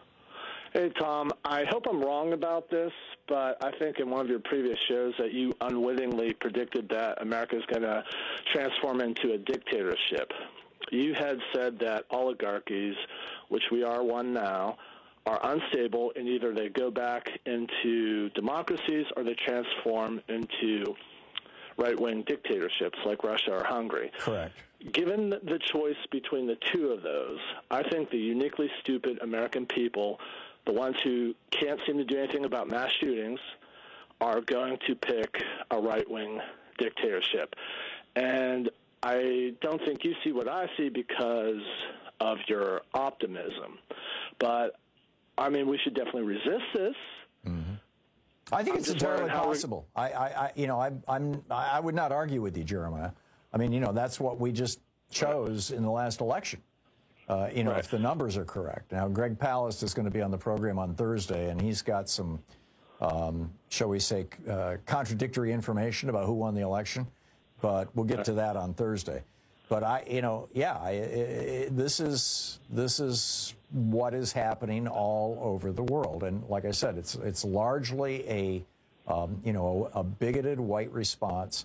Hey, Tom. I hope I'm wrong about this, but I think in one of your previous shows that you unwittingly predicted that America is going to transform into a dictatorship. you had said that oligarchies, which we are one now, are unstable, and either they go back into democracies or they transform into right-wing dictatorships like Russia or Hungary. Correct. Given the choice between the two of those, I think the uniquely stupid American people, the ones who can't seem to do anything about mass shootings, are going to pick a right-wing dictatorship. And I don't think you see what I see because of your optimism. But, I mean, we should definitely resist this. Mm-hmm. I think I'm it's just entirely wondering how we- possible. I, I, I, you know, I'm, I'm, I would not argue with you, Jeremiah. I mean, you know, that's what we just chose in the last election. Uh, you know, Right. if the numbers are correct. Now, Greg Palast is going to be on the program on Thursday, and he's got some, um, shall we say, uh, contradictory information about who won the election. But we'll get to that on Thursday. But I, you know, yeah, I, I, this is this is what is happening all over the world, and like I said, it's it's largely a, um, you know, a, a bigoted white response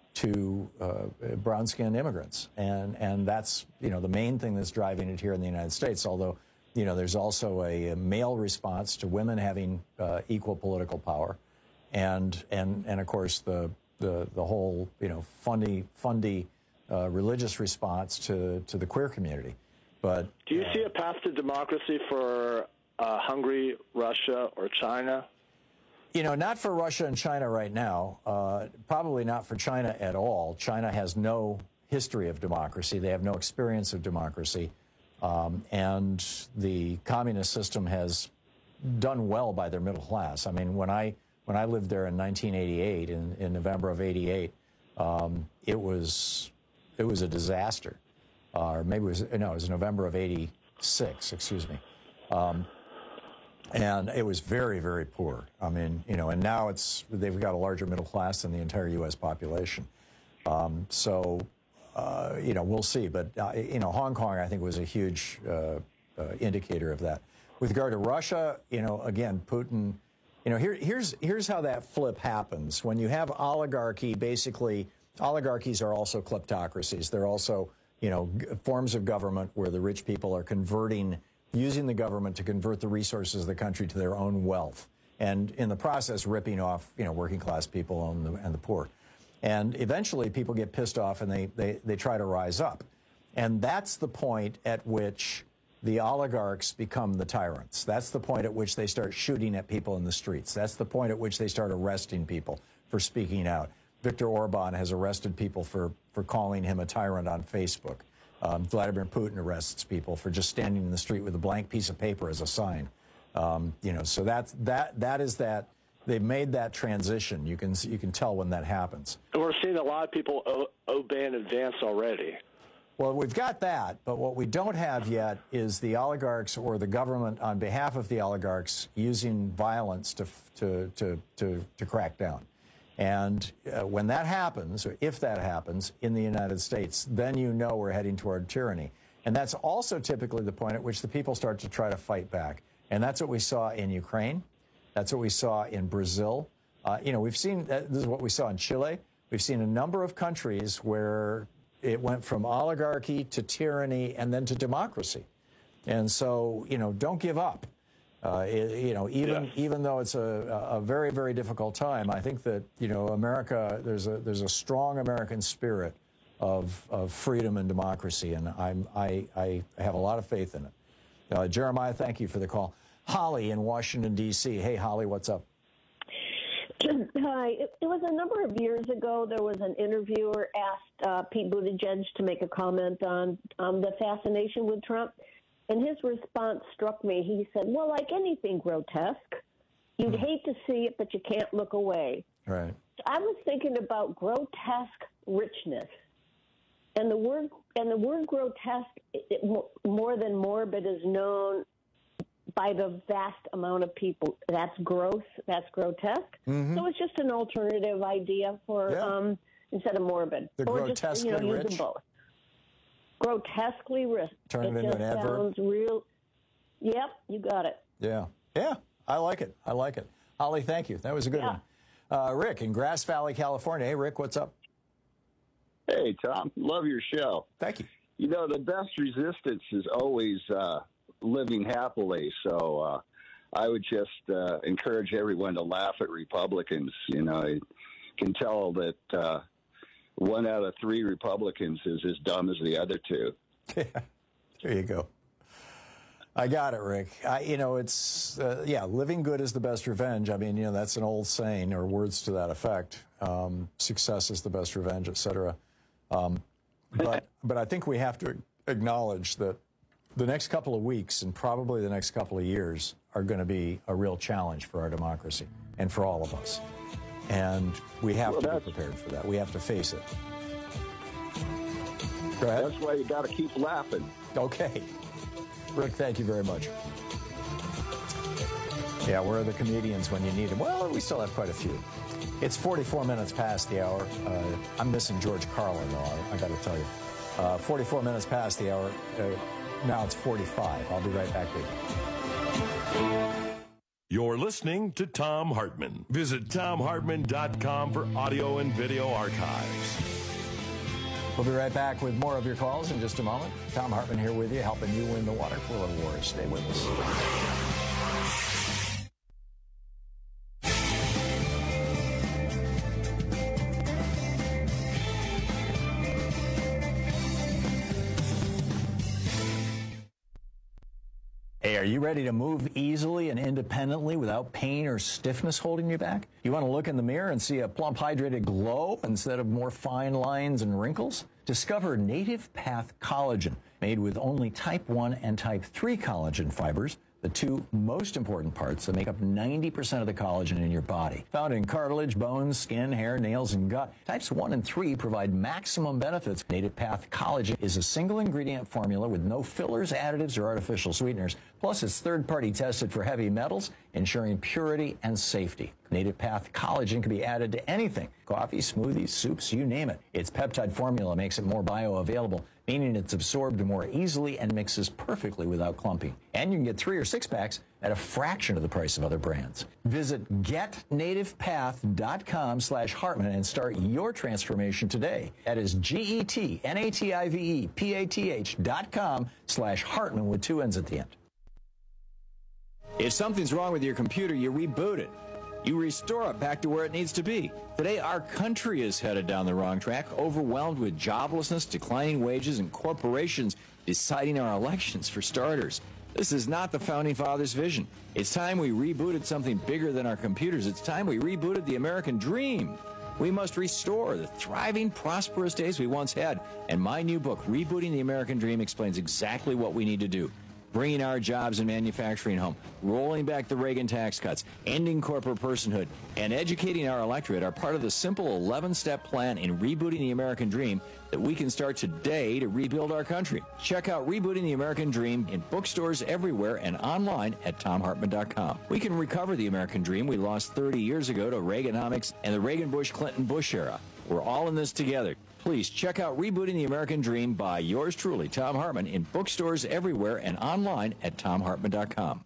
to uh, brown-skinned immigrants, and and that's, you know, the main thing that's driving it here in the United States. Although, you know, there's also a, a male response to women having uh, equal political power, and and and of course the the the whole, you know, fundy fundy uh, religious response to to the queer community. But Do you see a path to democracy for uh, Hungary, Russia, or China? You know, not for Russia and China right now. Uh, probably not for China at all. China has no history of democracy. They have no experience of democracy. Um, and the communist system has done well by their middle class. I mean, when I when I lived there in nineteen eighty-eight, in, in November of eighty-eight, um, it was it was a disaster. Uh, or maybe it was, no, it was November of eighty-six, excuse me. Um, And it was very, very poor. I mean, you know, and now it's, they've got a larger middle class than the entire U S population. Um, so, uh, you know, we'll see. But, uh, you know, Hong Kong, I think, was a huge uh, uh, indicator of that. With regard to Russia, you know, again, Putin, you know, here, here's, here's how that flip happens. When you have oligarchy, basically, oligarchies are also kleptocracies. They're also, you know, g- forms of government where the rich people are converting using the government to convert the resources of the country to their own wealth, and in the process ripping off, you know, working class people and the, and the poor. And eventually people get pissed off and they, they, they try to rise up. And that's the point at which the oligarchs become the tyrants. That's the point at which they start shooting at people in the streets. That's the point at which they start arresting people for speaking out. Viktor Orban has arrested people for, for calling him a tyrant on Facebook. Um, Vladimir Putin arrests people for just standing in the street with a blank piece of paper as a sign. Um, you know, so that's, that, that is that, they've made that transition. You can, you can tell when that happens. And we're seeing a lot of people o- obey in advance already. Well, we've got that, but what we don't have yet is the oligarchs or the government on behalf of the oligarchs using violence to, to, to, to, to crack down. And uh, when that happens, or if that happens in the United States, then you know we're heading toward tyranny. And that's also typically the point at which the people start to try to fight back. And that's what we saw in Ukraine. That's what we saw in Brazil. Uh, you know, we've seen, uh, this is what we saw in Chile. We've seen a number of countries where it went from oligarchy to tyranny and then to democracy. And so, you know, don't give up. Uh, it, you know, even yes. even though it's a, a very, very difficult time, I think that, you know, America, there's a there's a strong American spirit of of freedom and democracy, and I'm I I have a lot of faith in it. Uh, Jeremiah, thank you for the call. Holly in Washington D C. Hey, Holly, what's up? Hi. It, it was a number of years ago. There was an interviewer asked uh, Pete Buttigieg to make a comment on um, the fascination with Trump. And his response struck me. He said, well, like anything grotesque, you'd mm. hate to see it, but you can't look away. Right. So I was thinking about grotesque richness. And the word and the word grotesque, it, it, more than morbid, is known by the vast amount of people. That's gross. That's grotesque. Mm-hmm. So it's just an alternative idea for yeah. um, instead of morbid. The or grotesquely just, you know, use rich. them both. Grotesquely rich. Turn it, it into just an adverb. Sounds real. Yep, you got it. Yeah, yeah, I like it. I like it. Holly, thank you. That was a good yeah. one. Uh, Rick in Grass Valley, California. Hey, Rick, what's up? Hey, Tom. Love your show. Thank you. You know, the best resistance is always uh, living happily. So uh, I would just uh, encourage everyone to laugh at Republicans. You know, you can tell that uh, one out of three Republicans is as dumb as the other two. Yeah, there you go. I got it, Rick. I, you know, it's, uh, yeah, living good is the best revenge. I mean, you know, that's an old saying or words to that effect. Um, success is the best revenge, et cetera. Um, but, but I think we have to acknowledge that the next couple of weeks and probably the next couple of years are going to be a real challenge for our democracy and for all of us. And we have well, to be prepared for that. We have to face it. Go ahead. That's why you got to keep laughing. Okay. Rick, thank you very much. Yeah, where are the comedians when you need them? Well, we still have quite a few. It's forty-four minutes past the hour. Uh, I'm missing George Carlin, though, I, I got to tell you. Uh, forty-four minutes past the hour. Uh, now it's forty-five. I'll be right back with you. You're listening to Thom Hartmann. Visit Thom Hartmann dot com for audio and video archives. We'll be right back with more of your calls in just a moment. Thom Hartmann here with you, helping you win the water cooler wars. Stay with us. Hey, are you ready to move easily and independently without pain or stiffness holding you back? You want to look in the mirror and see a plump, hydrated glow instead of more fine lines and wrinkles? Discover Native Path Collagen, made with only type one and type three collagen fibers, the two most important parts that make up ninety percent of the collagen in your body. Found in cartilage, bones, skin, hair, nails, and gut, types one and three provide maximum benefits. Native Path Collagen is a single ingredient formula with no fillers, additives, or artificial sweeteners. Plus, it's third-party tested for heavy metals, ensuring purity and safety. Native Path Collagen can be added to anything: coffee, smoothies, soups, you name it. Its peptide formula makes it more bioavailable, meaning it's absorbed more easily and mixes perfectly without clumping. And you can get three or six packs at a fraction of the price of other brands. Visit get native path dot com slash Hartmann and start your transformation today. That is G E T N A T I V E P A T H dot com slash Hartmann with two N's at the end. If something's wrong with your computer, you reboot it. You restore it back to where it needs to be. Today, our country is headed down the wrong track, overwhelmed with joblessness, declining wages, and corporations deciding our elections for starters. This is not the Founding Fathers' vision. It's time we rebooted something bigger than our computers. It's time we rebooted the American dream. We must restore the thriving, prosperous days we once had. And my new book, Rebooting the American Dream, explains exactly what we need to do. Bringing our jobs and manufacturing home, rolling back the Reagan tax cuts, ending corporate personhood, and educating our electorate are part of the simple eleven-step plan in Rebooting the American Dream that we can start today to rebuild our country. Check out Rebooting the American Dream in bookstores everywhere and online at Thom Hartmann dot com. We can recover the American dream we lost thirty years ago to Reaganomics and the Reagan-Bush-Clinton-Bush era. We're all in this together. Please check out Rebooting the American Dream by yours truly, Thom Hartmann, in bookstores everywhere and online at Thom Hartmann dot com.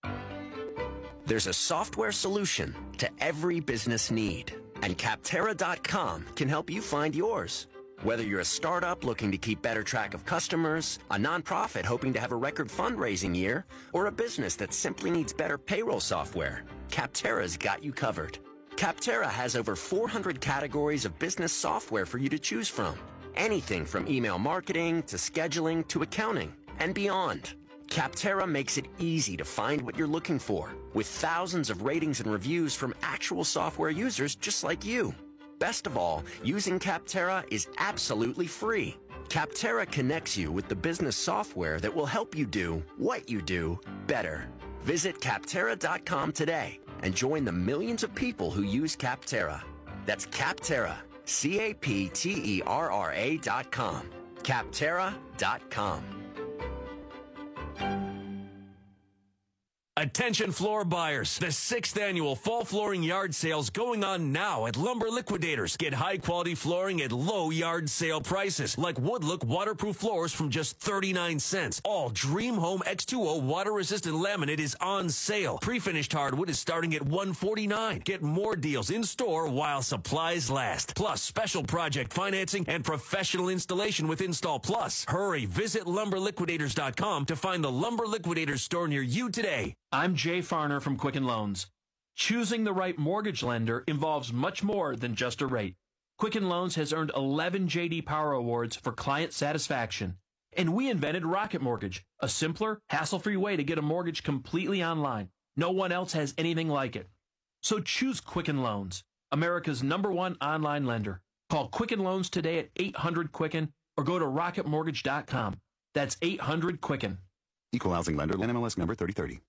There's a software solution to every business need, and Capterra dot com can help you find yours. Whether you're a startup looking to keep better track of customers, a nonprofit hoping to have a record fundraising year, or a business that simply needs better payroll software, Capterra's got you covered. Capterra has over four hundred categories of business software for you to choose from. Anything from email marketing to scheduling to accounting and beyond. Capterra makes it easy to find what you're looking for, with thousands of ratings and reviews from actual software users just like you. Best of all, using Capterra is absolutely free. Capterra connects you with the business software that will help you do what you do better. Visit Capterra dot com today and join the millions of people who use Capterra. That's Capterra, C A P T E R R A dot com. Capterra dot com. Attention floor buyers. The sixth annual fall flooring yard sale's going on now at Lumber Liquidators. Get high quality flooring at low yard sale prices, like Woodlook waterproof floors from just thirty-nine cents. All Dream Home X two O water resistant laminate is on sale. Pre-finished hardwood is starting at one forty-nine. Get more deals in store while supplies last. Plus special project financing and professional installation with Install Plus. Hurry, visit lumber liquidators dot com to find the Lumber Liquidators store near you today. I'm Jay Farner from Quicken Loans. Choosing the right mortgage lender involves much more than just a rate. Quicken Loans has earned eleven J D Power Awards for client satisfaction. And we invented Rocket Mortgage, a simpler, hassle-free way to get a mortgage completely online. No one else has anything like it. So choose Quicken Loans, America's number one online lender. Call Quicken Loans today at eight hundred Quicken or go to rocket mortgage dot com. That's eight hundred Quicken. Equal housing lender, N M L S number thirty thirty.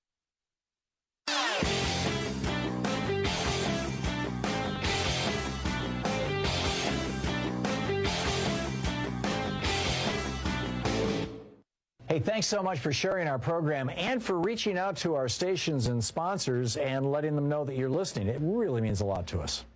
Hey, thanks so much for sharing our program and for reaching out to our stations and sponsors and letting them know that you're listening. It really means a lot to us.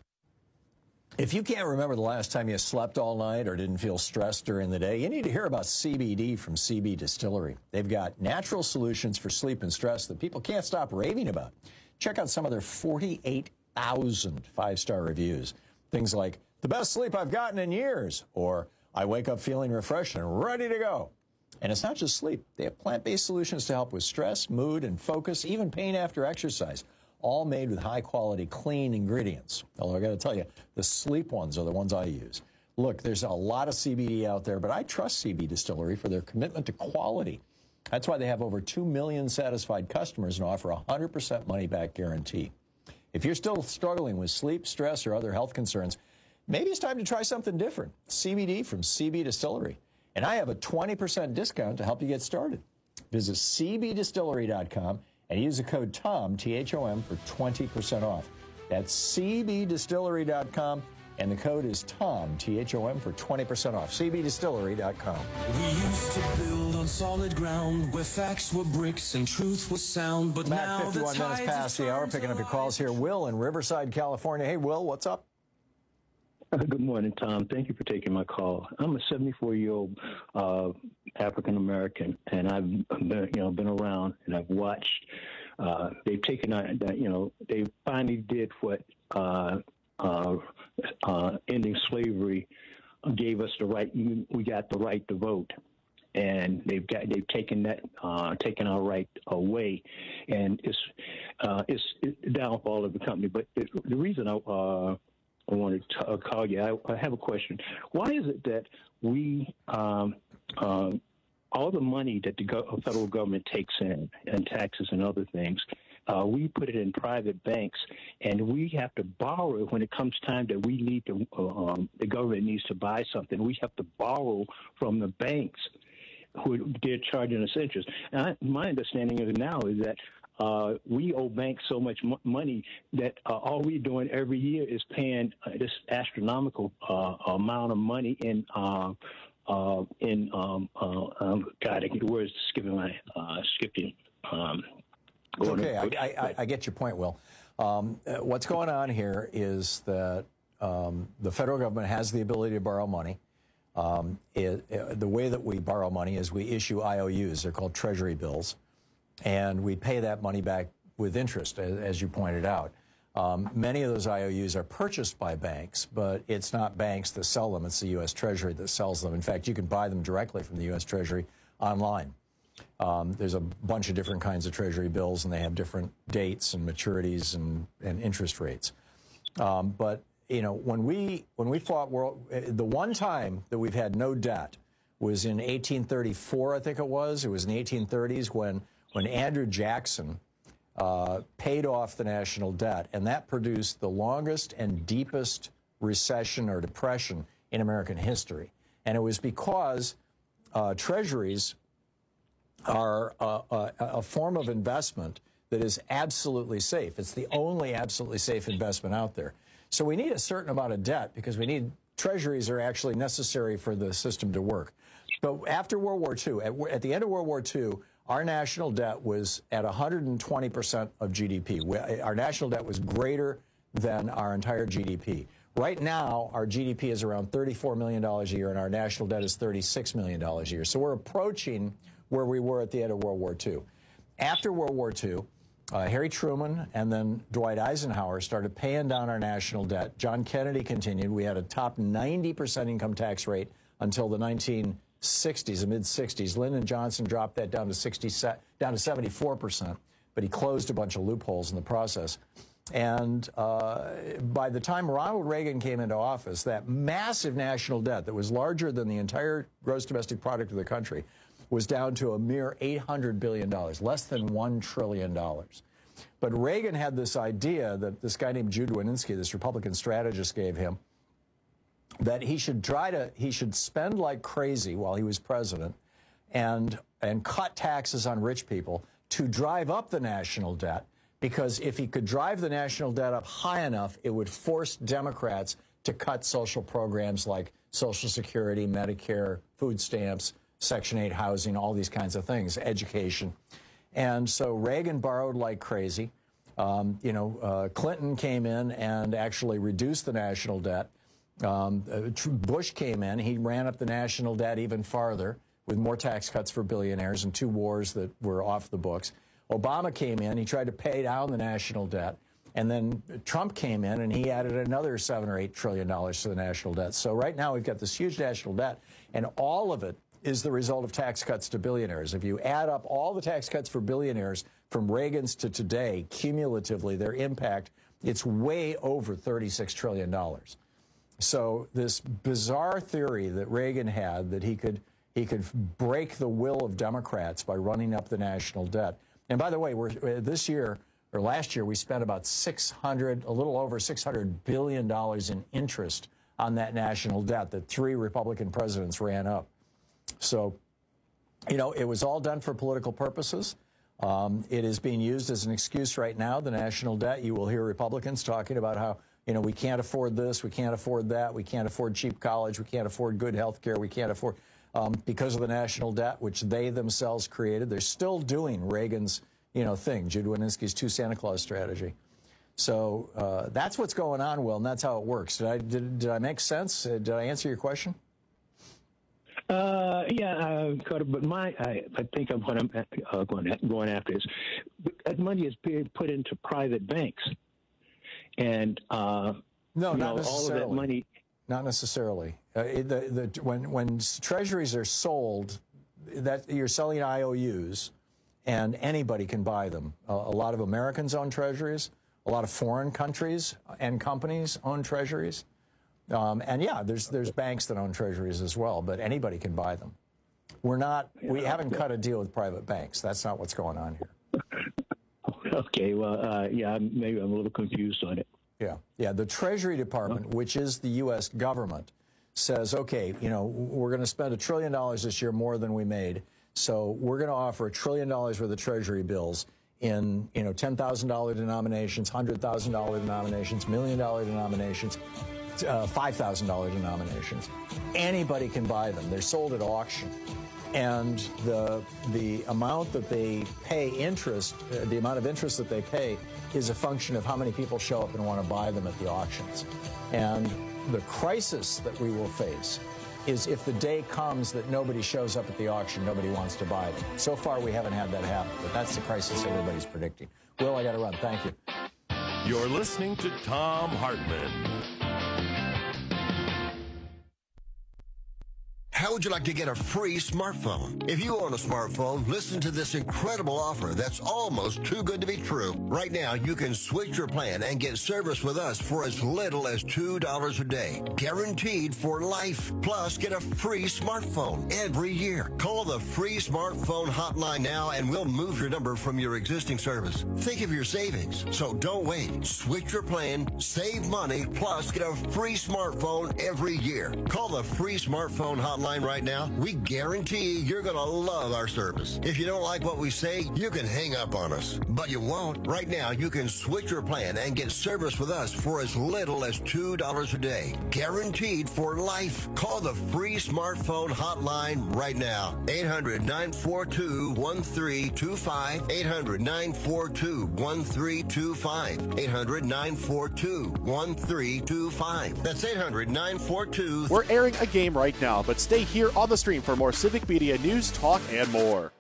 If you can't remember the last time you slept all night or didn't feel stressed during the day, you need to hear about C B D from C B Distillery. They've got natural solutions for sleep and stress that people can't stop raving about. Check out some of their forty-eight thousand five-star reviews. Things like, the best sleep I've gotten in years, or I wake up feeling refreshed and ready to go. And it's not just sleep. They have plant-based solutions to help with stress, mood, and focus, even pain after exercise, all made with high-quality, clean ingredients. Although I got to tell you, the sleep ones are the ones I use. Look, there's a lot of C B D out there, but I trust C B Distillery for their commitment to quality. That's why they have over two million satisfied customers and offer a one hundred percent money-back guarantee. If you're still struggling with sleep, stress, or other health concerns, maybe it's time to try something different. C B D from C B Distillery. And I have a twenty percent discount to help you get started. Visit C B distillery dot com and use the code TOM, T H O M, for twenty percent off. That's C B distillery dot com, and the code is TOM, T H O M, for twenty percent off. C B distillery dot com. We used to build on solid ground where facts were bricks and truth was sound, but Matt, now fifty-one the minutes past the hour, picking up your calls here. Will in Riverside, California. Hey, Will, what's up? Uh, good morning, Tom. Thank you for taking my call. I'm a seventy-four-year-old uh, African American, and I've been, you know, been around and I've watched. Uh, they've taken, uh, you know, they finally did what uh, uh, uh, ending slavery gave us the right. We got the right to vote, and they've got they've taken that uh, taken our right away, and it's uh, it's, it's the downfall of the company. But the, the reason I uh, I wanted to uh, call you. I, I have a question. Why is it that we, um, uh, all the money that the go- federal government takes in, and taxes and other things, uh, we put it in private banks, and we have to borrow it when it comes time that we need to, uh, um, the government needs to buy something. We have to borrow from the banks who they're charging us interest. And I, my understanding of it now is that Uh, we owe banks so much m- money that uh, all we're doing every year is paying uh, this astronomical uh, amount of money in uh, uh, in um, uh, um, God, I get the words skipping my uh, skipping. Um, okay, I, I, I get your point, Will. Um, uh, what's going on here is that um, the federal government has the ability to borrow money. Um, it, it, the way that we borrow money is we issue I O Us. They're called Treasury bills. And we pay that money back with interest, as, as you pointed out. Um, many of those I O Us are purchased by banks, but it's not banks that sell them. It's the U S Treasury that sells them. In fact, you can buy them directly from the U S Treasury online. Um, there's a bunch of different kinds of Treasury bills, and they have different dates and maturities and, and interest rates. Um, but, you know, when we, when we fought world, the one time that we've had no debt was in eighteen thirty-four, I think it was. It was in the eighteen thirties when when Andrew Jackson uh, paid off the national debt, and that produced the longest and deepest recession or depression in American history. And it was because uh, treasuries are a, a, a form of investment that is absolutely safe. It's the only absolutely safe investment out there. So we need a certain amount of debt because we need treasuries are actually necessary for the system to work. But after World War Two, at, at the end of World War Two, our national debt was at one hundred twenty percent of G D P. We, our national debt was greater than our entire G D P. Right now, our G D P is around thirty-four million dollars a year, and our national debt is thirty-six million dollars a year. So we're approaching where we were at the end of World War Two. After World War Two, uh, Harry Truman and then Dwight Eisenhower started paying down our national debt. John Kennedy continued. We had a top ninety percent income tax rate until the nineteen sixties, the mid-sixties. Lyndon Johnson dropped that down to sixty, down to seventy-four percent, but he closed a bunch of loopholes in the process. And uh, by the time Ronald Reagan came into office, that massive national debt that was larger than the entire gross domestic product of the country was down to a mere eight hundred billion dollars, less than one trillion dollars. But Reagan had this idea that this guy named Jude Wanniski, this Republican strategist, gave him, that he should try to, he should spend like crazy while he was president and, and cut taxes on rich people to drive up the national debt, because if he could drive the national debt up high enough, it would force Democrats to cut social programs like Social Security, Medicare, food stamps, Section eight housing, all these kinds of things, education. And so Reagan borrowed like crazy. Um, you know, uh, Clinton came in and actually reduced the national debt. Um, uh, Bush came in. He ran up the national debt even farther with more tax cuts for billionaires and two wars that were off the books. Obama came in. He tried to pay down the national debt. And then Trump came in, and he added another seven or eight trillion dollars to the national debt. So right now we've got this huge national debt, and all of it is the result of tax cuts to billionaires. If you add up all the tax cuts for billionaires from Reagan's to today, cumulatively, their impact, it's way over thirty-six trillion dollars. So this bizarre theory that Reagan had that he could he could break the will of Democrats by running up the national debt. And by the way, we're this year or last year we spent about six hundred, a little over six hundred billion dollars in interest on that national debt that three Republican presidents ran up. So, you know, it was all done for political purposes. Um, it is being used as an excuse right now, the national debt. You will hear Republicans talking about how, you know, we can't afford this, we can't afford that, we can't afford cheap college, we can't afford good health care, we can't afford, um, because of the national debt, which they themselves created. They're still doing Reagan's, you know, thing, Jude Wanniski's two Santa Claus strategy. So uh, that's what's going on, Will, and that's how it works. Did I, did, did I make sense? Uh, did I answer your question? Uh, yeah, uh, but my, I, I think of what I'm uh, going, going after is that money is being put into private banks. And, uh, no, you not know, necessarily. all of that money. Not necessarily. Uh, the, the, when, when treasuries are sold, that you're selling I O Us, and anybody can buy them. Uh, a lot of Americans own treasuries. A lot of foreign countries and companies own treasuries. Um, and yeah, there's there's banks that own treasuries as well, but anybody can buy them. We're not, we haven't cut a deal with private banks. That's not what's going on here. Okay, well, uh, yeah, maybe I'm a little confused on it. Yeah, yeah. The Treasury Department, which is the U S government, says, okay, you know, we're going to spend a trillion dollars this year more than we made, so we're going to offer a trillion dollars worth of Treasury bills in, you know, ten thousand dollar denominations, one hundred thousand dollar denominations, million dollar denominations. Uh, five thousand dollar denominations. Anybody can buy them. They're sold at auction. And the the amount that they pay interest, uh, the amount of interest that they pay is a function of how many people show up and want to buy them at the auctions. And the crisis that we will face is if the day comes that nobody shows up at the auction, nobody wants to buy them. So far, we haven't had that happen, but that's the crisis everybody's predicting. Will, I got to run. Thank you. You're listening to Thom Hartmann. How would you like to get a free smartphone? If you own a smartphone, listen to this incredible offer that's almost too good to be true. Right now, you can switch your plan and get service with us for as little as two dollars a day. Guaranteed for life. Plus, get a free smartphone every year. Call the free smartphone hotline now and we'll move your number from your existing service. Think of your savings. So don't wait. Switch your plan, save money, plus get a free smartphone every year. Call the free smartphone hotline hotline right now, we guarantee you're going to love our service. If you don't like what we say, you can hang up on us. But you won't. Right now, you can switch your plan and get service with us for as little as two dollars a day. Guaranteed for life. Call the free smartphone hotline right now. eight hundred, nine four two, one three two five. eight hundred, nine four two, one three two five. eight hundred, nine four two, one three two five. That's eight hundred, nine four two. We're airing a game right now, but stay here on the stream for more Civic Media news, talk, and more.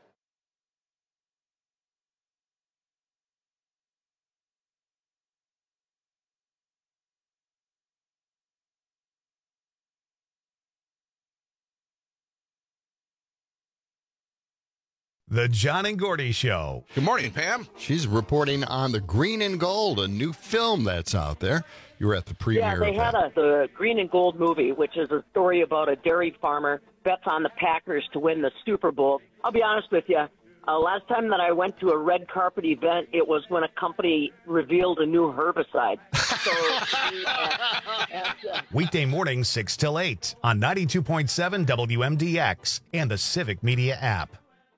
The John and Gordy Show. Good morning, Pam. She's reporting on the Green and Gold, a new film that's out there. You were at the premiere. Yeah, they of had that. a, the Green and Gold movie, which is a story about a dairy farmer bets on the Packers to win the Super Bowl. I'll be honest with you. Uh, last time that I went to a red carpet event, it was when a company revealed a new herbicide. So, uh, uh, Weekday mornings, six till eight on ninety-two point seven W M D X and the Civic Media app.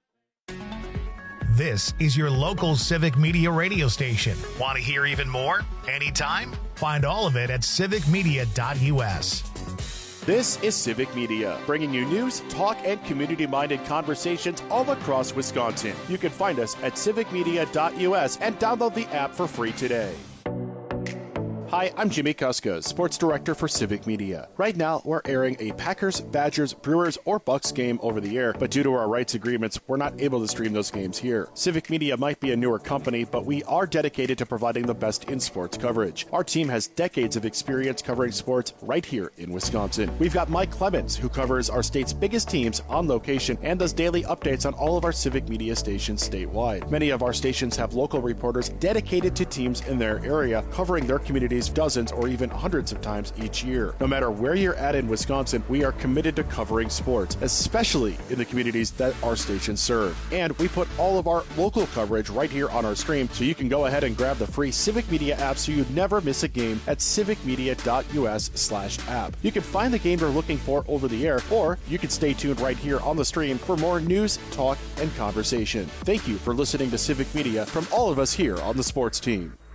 This is your local Civic Media radio station. Want to hear even more? Anytime? Find all of it at civic media dot U S. This is Civic Media, bringing you news, talk, and community-minded conversations all across Wisconsin. You can find us at civic media dot U S and download the app for free today. Hi, I'm Jimmy Kuska, Sports Director for Civic Media. Right now, we're airing a Packers, Badgers, Brewers, or Bucks game over the air, but due to our rights agreements, we're not able to stream those games here. Civic Media might be a newer company, but we are dedicated to providing the best in sports coverage. Our team has decades of experience covering sports right here in Wisconsin. We've got Mike Clemens, who covers our state's biggest teams on location and does daily updates on all of our Civic Media stations statewide. Many of our stations have local reporters dedicated to teams in their area, covering their communities dozens or even hundreds of times each year. No matter where you're at in Wisconsin, we are committed to covering sports, especially in the communities that our stations serve. And we put all of our local coverage right here on our stream, so you can go ahead and grab the free Civic Media app so you never miss a game at civic media dot U S slash app. You can find the game you're looking for over the air, or you can stay tuned right here on the stream for more news, talk, and conversation. Thank you for listening to Civic Media from all of us here on the sports team.